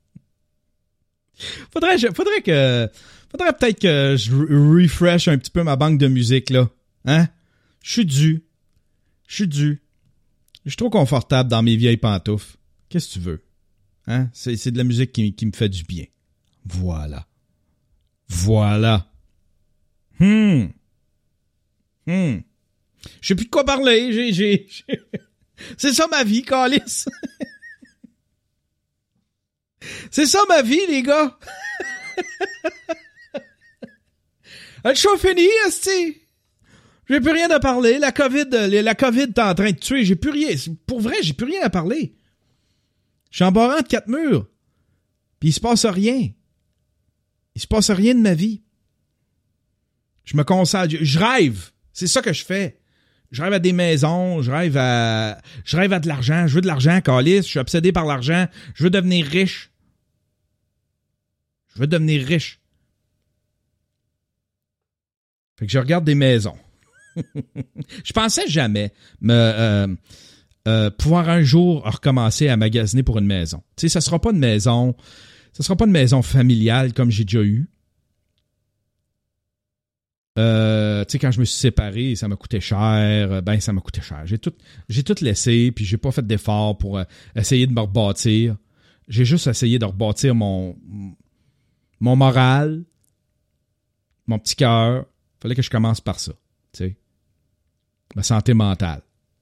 Faudrait, faudrait que, faudrait peut-être que je refresh un petit peu ma banque de musique, là. Hein? Je suis dû. Je suis dû. Je suis trop confortable dans mes vieilles pantoufles. Qu'est-ce que tu veux? Hein? C'est, c'est de la musique qui, qui me fait du bien. Voilà. Voilà. Hum. Hum. Je sais plus de quoi parler. J'ai, j'ai, j'ai... C'est ça ma vie, câlisse. C'est ça ma vie, les gars. Le show est fini, esti. J'ai plus rien à parler. La COVID, la COVID t'es en train de tuer. J'ai plus rien. Pour vrai, j'ai plus rien à parler. Je suis embarré entre quatre murs. Puis il se passe rien. Il se passe rien de ma vie. Je me concentre. Je, je rêve. C'est ça que je fais. Je rêve à des maisons. Je rêve à... Je rêve à de l'argent. Je veux de l'argent, câlisse. Je suis obsédé par l'argent. Je veux devenir riche. Je veux devenir riche. Fait que je regarde des maisons. Je pensais jamais me, euh, euh, pouvoir un jour recommencer à magasiner pour une maison. Tu sais, ça sera pas une maison, ça sera pas une maison familiale comme j'ai déjà eu. Euh, tu sais, quand je me suis séparé, ça m'a coûté cher. Ben, ça m'a coûté cher. J'ai tout, j'ai tout laissé, puis j'ai pas fait d'effort pour euh, essayer de me rebâtir. J'ai juste essayé de rebâtir mon, mon moral, mon petit cœur. Fallait que je commence par ça, tu sais. Ma santé mentale.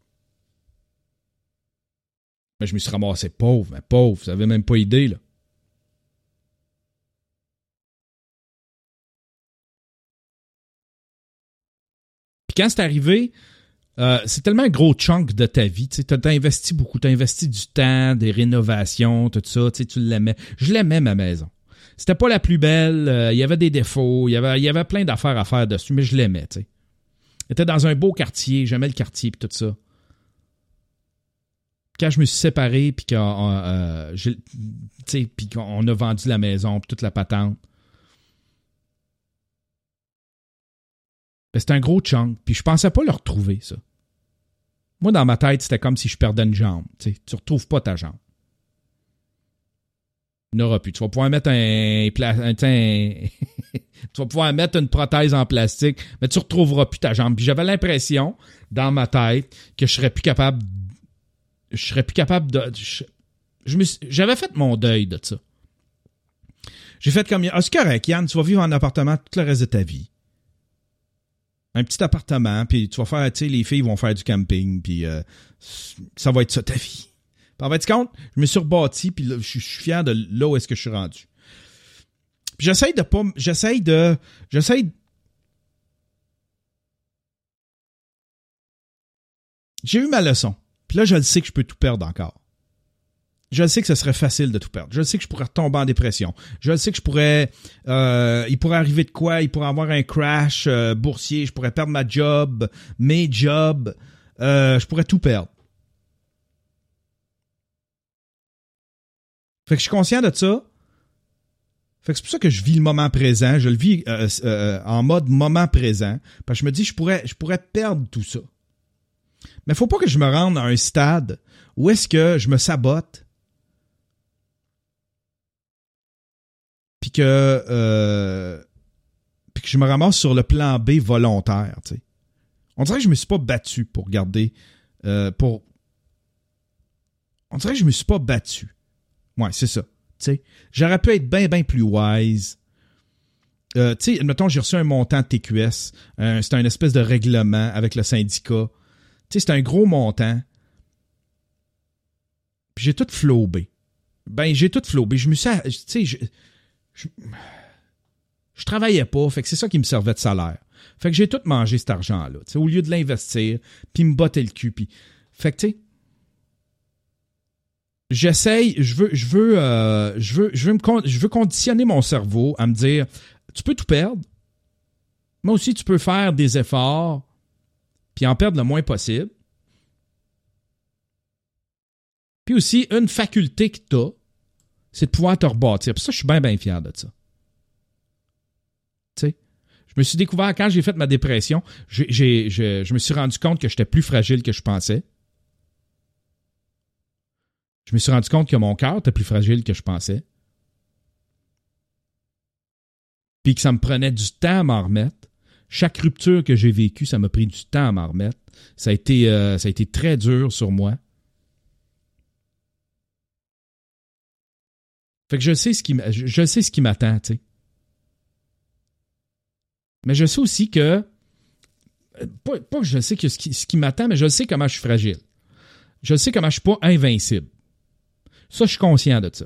Mais je me suis ramassé pauvre, mais pauvre, vous avez même pas idée, là. Puis quand c'est arrivé, euh, c'est tellement un gros chunk de ta vie, tu sais, t'as, t'as investi beaucoup, t'as investi du temps, des rénovations, tout ça, tu sais, tu l'aimais. Je l'aimais, ma maison. C'était pas la plus belle, il euh, y avait des défauts, il y avait, y avait plein d'affaires à faire dessus, mais je l'aimais, tu sais. J'étais dans un beau quartier, j'aimais le quartier puis tout ça. Quand je me suis séparé puis qu'on, euh, j'ai, puis qu'on a vendu la maison puis toute la patente, ben c'était un gros chunk. Puis je pensais pas le retrouver, ça. Moi, dans ma tête, c'était comme si je perdais une jambe. Tu sais, tu retrouves pas ta jambe. Il n'y aura plus. Tu vas pouvoir mettre un... un, un tu vas pouvoir mettre une prothèse en plastique, mais tu ne retrouveras plus ta jambe. Puis j'avais l'impression, dans ma tête, que je serais plus capable... Je serais plus capable de... Je, je me, j'avais fait mon deuil de ça. J'ai fait comme... Ah, c'est correct, Yann, tu vas vivre en appartement tout le reste de ta vie. Un petit appartement, puis tu vas faire... Tu sais, les filles vont faire du camping, puis euh, ça va être ça, ta vie. Puis en fait, compte, je me suis rebâti, puis là, je suis fier de là où est-ce que je suis rendu. Puis j'essaye de pas... J'essaye de... J'essaye... J'ai eu ma leçon. Puis là, je le sais que je peux tout perdre encore. Je le sais que ce serait facile de tout perdre. Je le sais que je pourrais retomber en dépression. Je le sais que je pourrais... Euh, il pourrait arriver de quoi? Il pourrait avoir un crash euh, boursier. Je pourrais perdre ma job, mes jobs. Euh, je pourrais tout perdre. Fait que je suis conscient de ça. Fait que c'est pour ça que je vis le moment présent. Je le vis euh, euh, en mode moment présent. Parce que je me dis, je pourrais, je pourrais perdre tout ça. Mais faut pas que je me rende à un stade où est-ce que je me sabote. Puis que, euh, puis que je me ramasse sur le plan B volontaire. Tu sais. On dirait que je me suis pas battu pour garder... Euh, pour... On dirait que je me suis pas battu. Ouais, c'est ça. T'sais, j'aurais pu être bien, bien plus wise. Euh, tu sais, admettons, j'ai reçu un montant de T Q S. Euh, c'était une espèce de règlement avec le syndicat. Tu sais, c'était un gros montant. Puis j'ai tout flobé. Ben, j'ai tout flobé. Je me suis... Tu sais, je, je... Je travaillais pas. Fait que c'est ça qui me servait de salaire. Fait que j'ai tout mangé cet argent-là. Tu sais, au lieu de l'investir, puis me botter le cul. Puis... Fait que, tu sais... J'essaye, je veux, je veux, euh, je veux, je veux me, je veux conditionner mon cerveau à me dire, tu peux tout perdre. Moi aussi, tu peux faire des efforts, puis en perdre le moins possible. Puis aussi, une faculté que tu as, c'est de pouvoir te rebâtir. Puis ça, je suis bien, bien fier de ça. Tu sais, je me suis découvert, quand j'ai fait ma dépression, j'ai, j'ai, je, je me suis rendu compte que j'étais plus fragile que je pensais. Je me suis rendu compte que mon cœur était plus fragile que je pensais. Puis que ça me prenait du temps à m'en remettre. Chaque rupture que j'ai vécue, ça m'a pris du temps à m'en remettre. Ça a été, euh, ça a été très dur sur moi. Fait que je sais ce qui, je sais ce qui m'attend, tu sais. Mais je sais aussi que... Pas, pas que je sais que ce qui, ce qui m'attend, mais je sais comment je suis fragile. Je sais comment je suis pas invincible. Ça, je suis conscient de ça.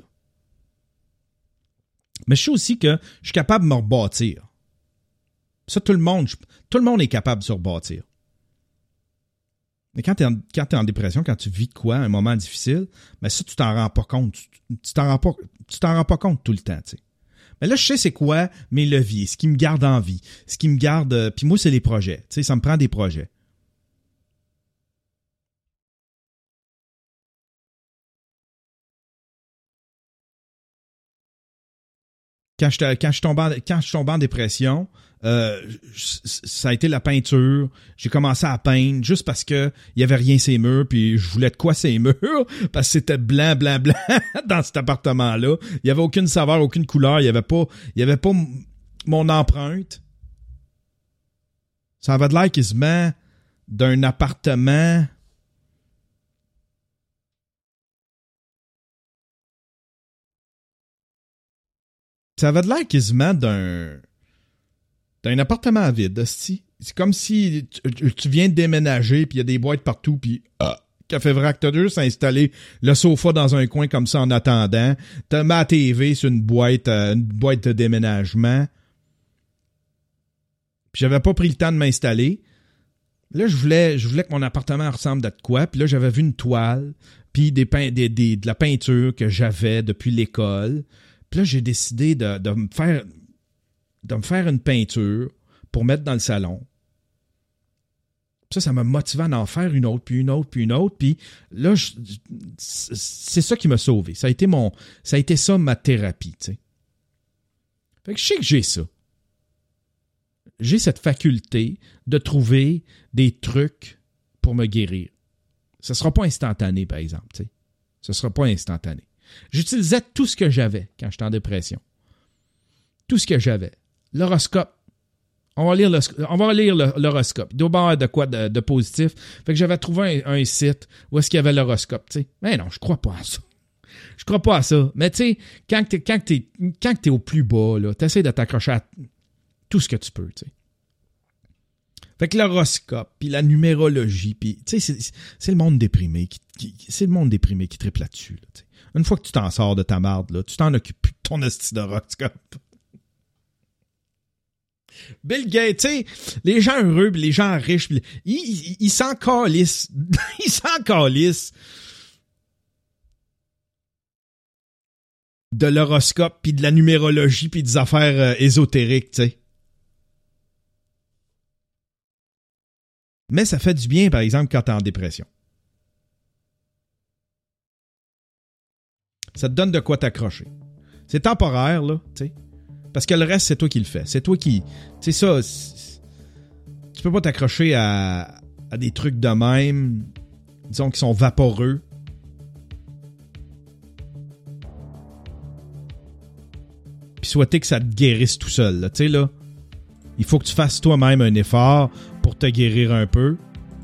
Mais je sais aussi que je suis capable de me rebâtir. Ça, tout le monde, tout le monde est capable de se rebâtir. Mais quand t'es en, quand t'es en dépression, quand tu vis de quoi, un moment difficile, ben ça, tu t'en rends pas compte. Tu, tu t'en rends pas, tu t'en rends pas compte tout le temps, tu sais. Mais là, je sais c'est quoi mes leviers, ce qui me garde en vie, ce qui me garde... Euh, puis moi, c'est les projets. Tu sais, ça me prend des projets. Quand je, quand je tombais en, quand je tombais en dépression, euh, ça a été la peinture. J'ai commencé à peindre juste parce que il y avait rien ces murs, puis je voulais de quoi ces murs, parce que c'était blanc, blanc, blanc dans cet appartement-là. Il y avait aucune saveur, aucune couleur. Il y avait pas, il y avait pas mon empreinte. Ça avait de l'air quasiment d'un appartement. Ça avait de l'air quasiment d'un d'un appartement vide, hostie. C'est comme si tu, tu viens de déménager, puis il y a des boîtes partout, puis ah, Café Vrac, t'as juste installé le sofa dans un coin comme ça en attendant. T'as mis la T V sur une boîte, euh, une boîte de déménagement. Puis j'avais pas pris le temps de m'installer. Là, je voulais, je voulais que mon appartement ressemble à de quoi. Puis là, j'avais vu une toile, puis des pein- des, des, de la peinture que j'avais depuis l'école. Puis là, j'ai décidé de, de me faire de me faire une peinture pour mettre dans le salon. Puis ça, ça m'a motivé à en faire une autre, puis une autre, puis une autre. Puis là, je, c'est ça qui m'a sauvé. Ça a été mon, ça a été ça ma thérapie, tu sais. Fait que je sais que j'ai ça. J'ai cette faculté de trouver des trucs pour me guérir. Ce ne sera pas instantané, par exemple, tu sais. Ce ne sera pas instantané. J'utilisais tout ce que j'avais quand j'étais en dépression. Tout ce que j'avais. L'horoscope. On va lire, le, on va lire le, l'horoscope. Il doit y avoir de quoi de, de positif. Fait que j'avais trouvé un, un site où est-ce qu'il y avait l'horoscope, tu sais. Mais non, je crois pas à ça. Je crois pas à ça. Mais tu sais, quand t'es, quand t'es, quand t'es au plus bas, là, t'essaies de t'accrocher à tout ce que tu peux, tu sais. Fait que l'horoscope, puis la numérologie, puis tu sais, c'est, c'est le monde déprimé qui, qui c'est le monde déprimé qui triple là-dessus, là, tu sais. Une fois que tu t'en sors de ta marde, là, tu t'en occupes plus de ton hostie d'horoscope. Bill Gates, tu sais, les gens heureux, les gens riches, ils, ils, ils s'en calissent. Ils s'en calissent de l'horoscope, puis de la numérologie, puis des affaires euh, ésotériques, tu sais. Mais ça fait du bien, par exemple, quand t'es en dépression. Ça te donne de quoi t'accrocher. C'est temporaire, là, tu sais. Parce que le reste, c'est toi qui le fais. C'est toi qui... Tu sais, ça... C'est... Tu peux pas t'accrocher à... à des trucs de même, disons, qui sont vaporeux. Puis souhaiter que ça te guérisse tout seul, là. Tu sais, là, il faut que tu fasses toi-même un effort pour te guérir un peu.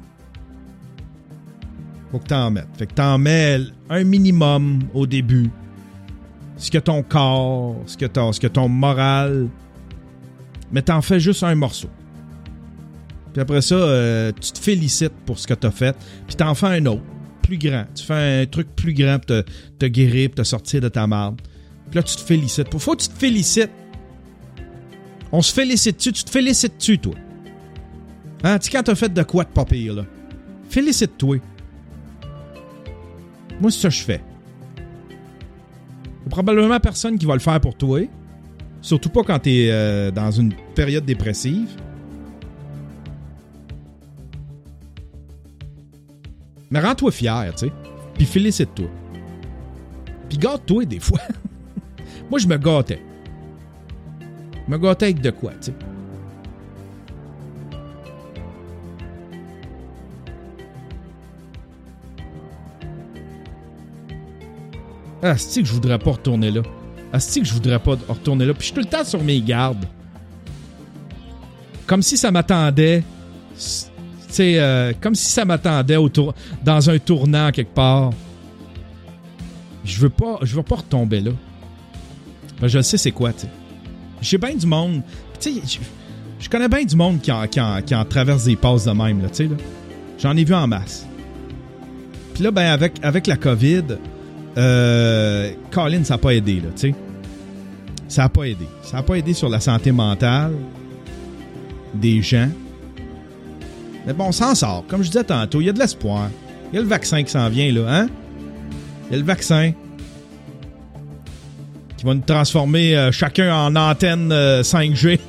Faut que t'en mettes. Fait que t'en mets un minimum au début. Ce que ton corps, ce que ton, ce que ton moral, mais t'en fais juste un morceau. Puis après ça, euh, tu te félicites pour ce que t'as fait, puis t'en fais un autre, plus grand. Tu fais un truc plus grand pour te, te guérir, pour te sortir de ta marde. Puis là, tu te félicites. Faut que tu te félicites. On se félicite-tu? Tu te félicites-tu, toi? Hein? Tu sais, quand t'as fait de quoi de pas pire, là? Félicite-toi. Moi, c'est ça que je fais. Il y a probablement personne qui va le faire pour toi. Surtout pas quand t'es euh, dans une période dépressive. Mais rends-toi fier, tu sais. Puis félicite-toi. Puis gâte-toi des fois. Moi, je me gâtais. Je me gâtais avec de quoi, tu sais. Ah, c'est que je voudrais pas retourner là. Ah, c'est que je voudrais pas retourner là. Puis je suis tout le temps sur mes gardes. Comme si ça m'attendait. Tu sais, euh, comme si ça m'attendait au tour, dans un tournant quelque part. Je veux pas, je veux pas retomber là. Ben, je le sais c'est quoi, tu sais. J'ai bien du monde. Tu sais, je, je connais bien du monde qui en, qui, en, qui en traverse des passes de même, là, tu sais, là. J'en ai vu en masse. Puis là, ben, avec, avec la COVID... Euh, Colin, ça n'a pas aidé, là, tu sais. Ça n'a pas aidé. Ça n'a pas aidé sur la santé mentale des gens. Mais bon, on s'en sort. Comme je disais tantôt, il y a de l'espoir. Il y a le vaccin qui s'en vient, là, hein? Il y a le vaccin qui va nous transformer euh, chacun en antenne euh, cinq G.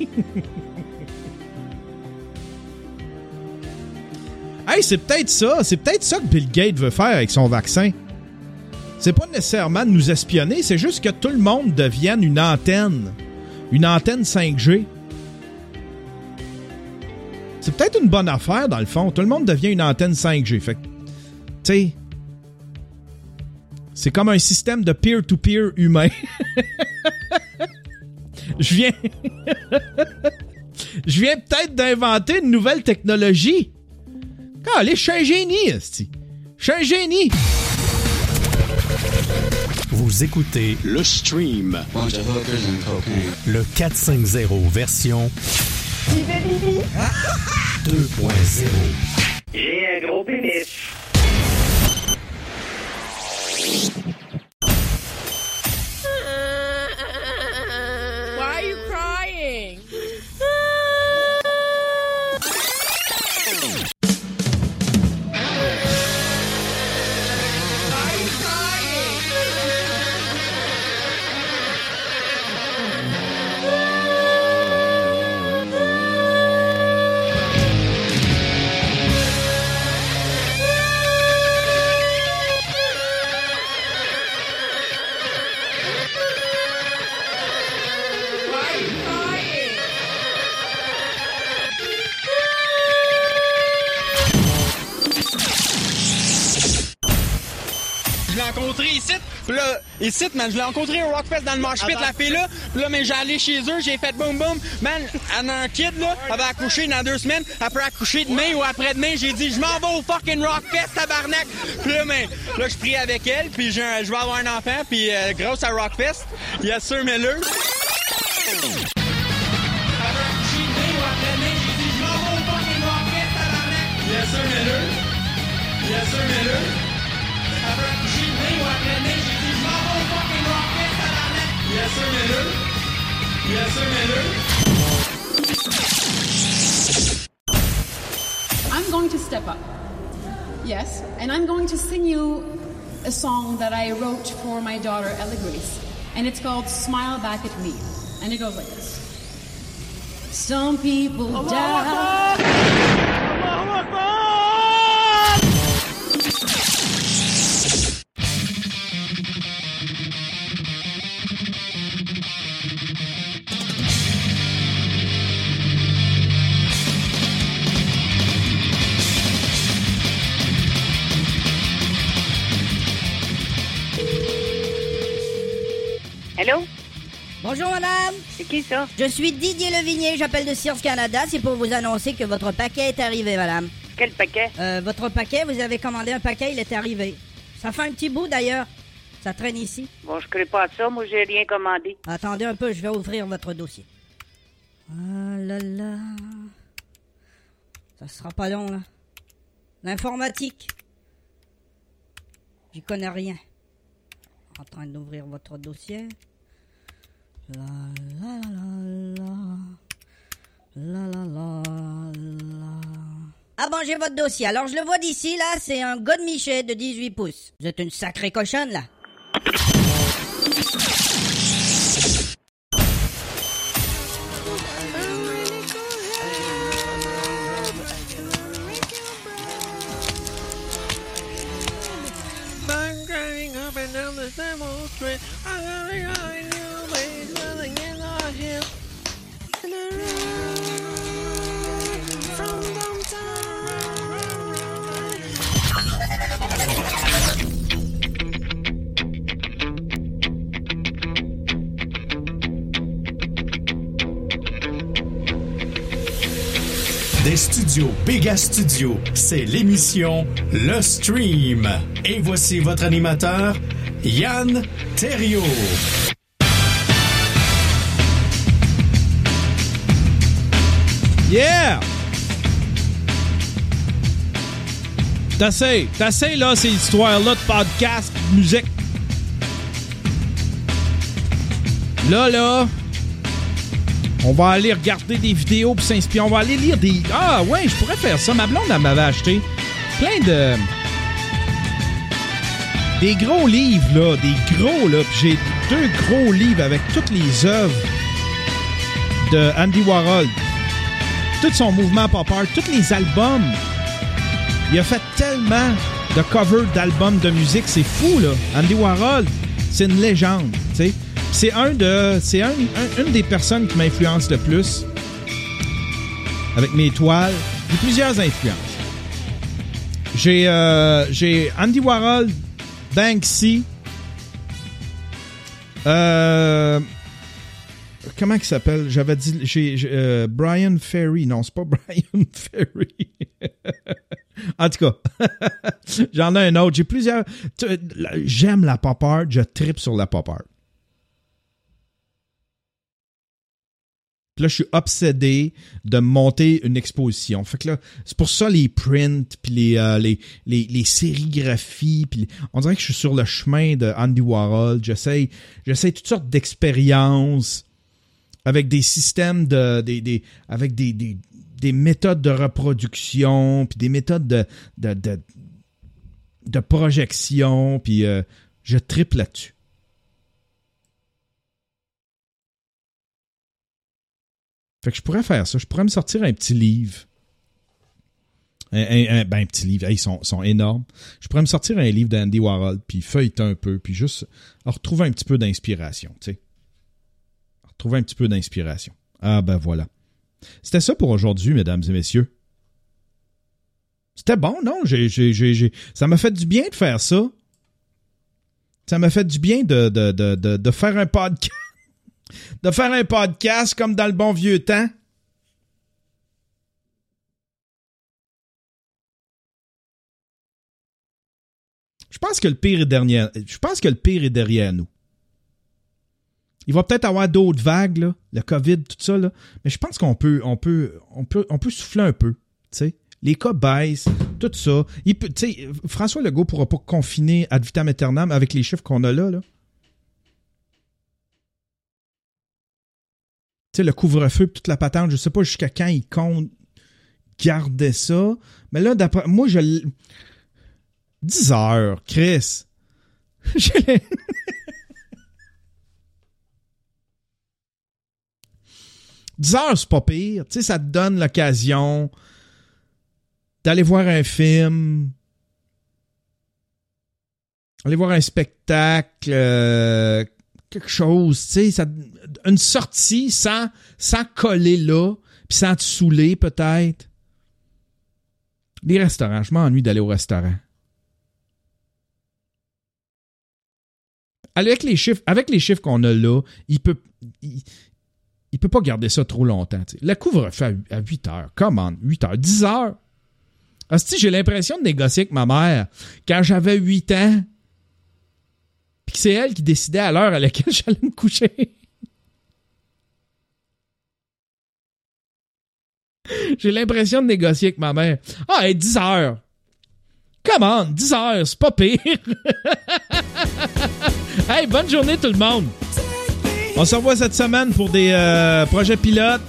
Hey, c'est peut-être ça. C'est peut-être ça que Bill Gates veut faire avec son vaccin. C'est pas nécessairement de nous espionner, c'est juste que tout le monde devienne une antenne. Une antenne cinq G. C'est peut-être une bonne affaire, dans le fond. Tout le monde devient une antenne cinq G. Fait que, tu sais, c'est comme un système de peer-to-peer humain. Je viens... Je viens peut-être d'inventer une nouvelle technologie. Allez, je suis un génie, esti. Je suis un génie. Vous écoutez le stream. Le quatre cent cinquante version deux point zéro. J'ai un gros pénis. Why are you crying? rencontré ici. Puis là, ici, man, je l'ai rencontré au Rockfest dans le Mosh Pit, la fille là. Puis là, mais j'ai allé chez eux, j'ai fait boum boum. Man, elle a un kid, là. Elle va accoucher dans deux semaines. Après accoucher demain ou après-demain, j'ai dit, je m'en vais au fucking Rockfest, tabarnak. Puis là, mais, là, je prie avec elle. Puis je vais avoir un enfant. Puis euh, grâce à Rockfest, il y a Sir Miller. Yes, sir, Miller. Yes, sir, Miller. Après accoucher demain ou après-demain, j'ai dit, je m'en vais au fucking Rockfest, tabarnak. Yes, sir, Miller. Yes, sir, Miller. I'm going to step up. Yes, and I'm going to sing you a song that I wrote for my daughter, Ella Grace. And it's called Smile Back at Me. And it goes like this. Some people Allah die. Allah Akbar! Allô? Bonjour madame. C'est qui ça? Je suis Didier Levigné, j'appelle de Science Canada, c'est pour vous annoncer que votre paquet est arrivé madame. Quel paquet? Euh, votre paquet, vous avez commandé un paquet, il est arrivé. Ça fait un petit bout d'ailleurs, ça traîne ici. Bon, je crée pas à ça, moi j'ai rien commandé. Attendez un peu, je vais ouvrir votre dossier. Ah là là... Ça sera pas long là. L'informatique. J'y connais rien. En train d'ouvrir votre dossier... La la la la la la la la. Ah bon, j'ai votre dossier. Alors je le vois d'ici là, c'est un godemiché de dix-huit pouces. Vous êtes une sacrée cochonne là. Des studios Béga Studio, c'est l'émission Le Stream. Et voici votre animateur, Yann Terriot. Yeah! T'essayes, t'essayes là, ces histoires-là de podcast, de musique. Là, là, On va aller regarder des vidéos pour s'inspirer. On va aller lire des... Ah ouais, je pourrais faire ça. Ma blonde, elle m'avait acheté plein de... Des gros livres, là. Des gros, là. Puis j'ai deux gros livres avec toutes les œuvres de Andy Warhol. Tout son mouvement pop art, tous les albums. Il a fait tellement de covers d'albums de musique. C'est fou, là. Andy Warhol, c'est une légende, tu sais. C'est un de, c'est un, un, une des personnes qui m'influence le plus avec mes toiles. J'ai plusieurs influences. J'ai, euh, j'ai Andy Warhol, Banksy, euh, comment il s'appelle? J'avais dit, j'ai, j'ai euh, Brian Ferry. Non, c'est pas Brian Ferry. En tout cas, j'en ai un autre. J'ai plusieurs. J'aime la pop art. Je trippe sur la pop art. Là, je suis obsédé de monter une exposition. Fait que là, c'est pour ça les prints, puis les, euh, les, les, les sérigraphies, puis les... on dirait que je suis sur le chemin de Andy Warhol. J'essaye, j'essaye toutes sortes d'expériences avec des systèmes de, des, des, avec des, des, des méthodes de reproduction, puis des méthodes de, de, de, de projection, puis euh, je trippe là-dessus. Fait que je pourrais faire ça. Je pourrais me sortir un petit livre. Un, un, un, ben, un petit livre. Hey, ils sont, sont énormes. Je pourrais me sortir un livre d'Andy Warhol, puis feuilleter un peu, puis juste retrouver un petit peu d'inspiration, tu sais. Retrouver un petit peu d'inspiration. Ah, ben voilà. C'était ça pour aujourd'hui, mesdames et messieurs. C'était bon, non? J'ai, j'ai, j'ai, j'ai... Ça m'a fait du bien de faire ça. Ça m'a fait du bien de, de, de, de, de faire un podcast. De faire un podcast comme dans le bon vieux temps. Je pense que le pire est derrière. Je pense que le pire est derrière nous. Il va peut-être avoir d'autres vagues, là, le COVID, tout ça, là, mais je pense qu'on peut, on peut, on peut, on peut souffler un peu. Tu sais, les cas baissent, tout ça. Il peut, tu sais, François Legault pourra pas confiner ad vitam aeternam avec les chiffres qu'on a là, là. Tu sais, le couvre-feu toute la patente, je sais pas jusqu'à quand ils comptent garder ça. Mais là, d'après moi, je... dix heures, Chris. J'ai... dix heures, c'est pas pire. Tu sais, ça te donne l'occasion d'aller voir un film, aller voir un spectacle... Euh... quelque chose, tu sais, ça, une sortie sans, sans coller là, puis sans te saouler peut-être. Les restaurants, je m'ennuie d'aller au restaurant. Avec les chiffres, avec les chiffres qu'on a là, il peut, il, il peut pas garder ça trop longtemps. T'sais. Le couvre-feu à, à huit heures, comment, huit heures, dix heures. Hostie, j'ai l'impression de négocier avec ma mère quand j'avais huit ans. Puis que c'est elle qui décidait à l'heure à laquelle j'allais me coucher. J'ai l'impression de négocier avec ma mère. Ah, hey, dix heures. Come on, dix heures, c'est pas pire. Hey, bonne journée tout le monde. On se revoit cette semaine pour des euh, projets pilotes.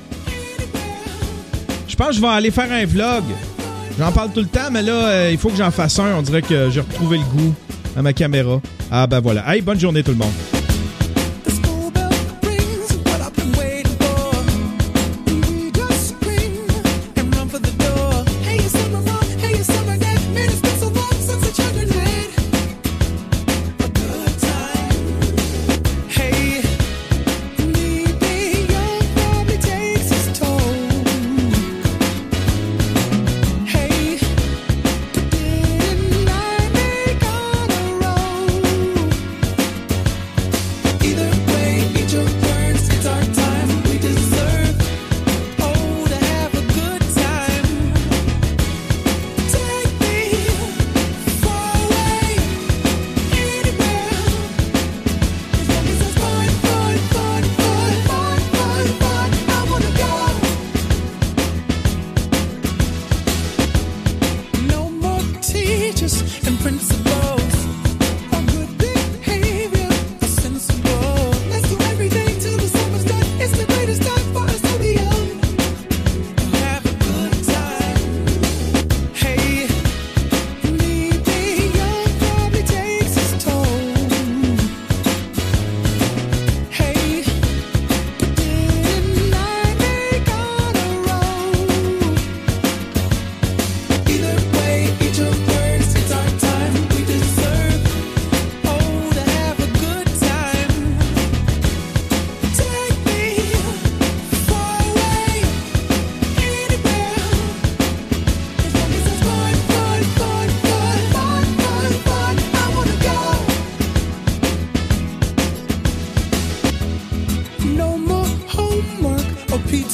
Je pense que je vais aller faire un vlog. J'en parle tout le temps, mais là, euh, il faut que j'en fasse un. On dirait que j'ai retrouvé le goût à ma caméra. Ah ben voilà. Hey, bonne journée tout le monde.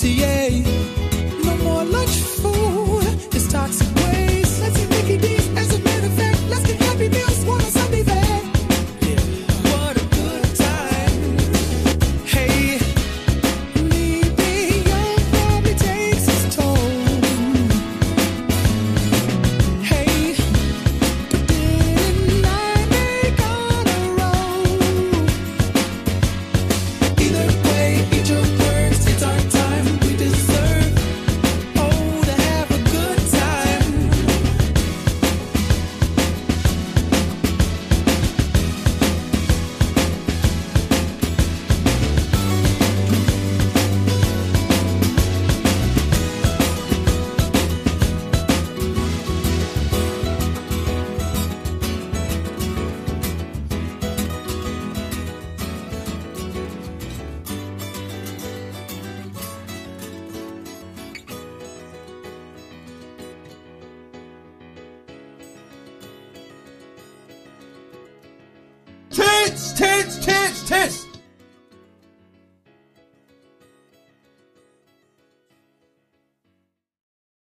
T A. No more lunch food, it's toxic waste. Let's eat Mickey D's as a matter of fact. Let's get Happy Meals one on Sunday there. Yeah, what a good time. Hey, me being young probably takes its toll. Hey, but didn't I make on a roll? Either way, eat your words, it's our time. We deserve, oh, to have a good time. Tits, tits, tits, tits.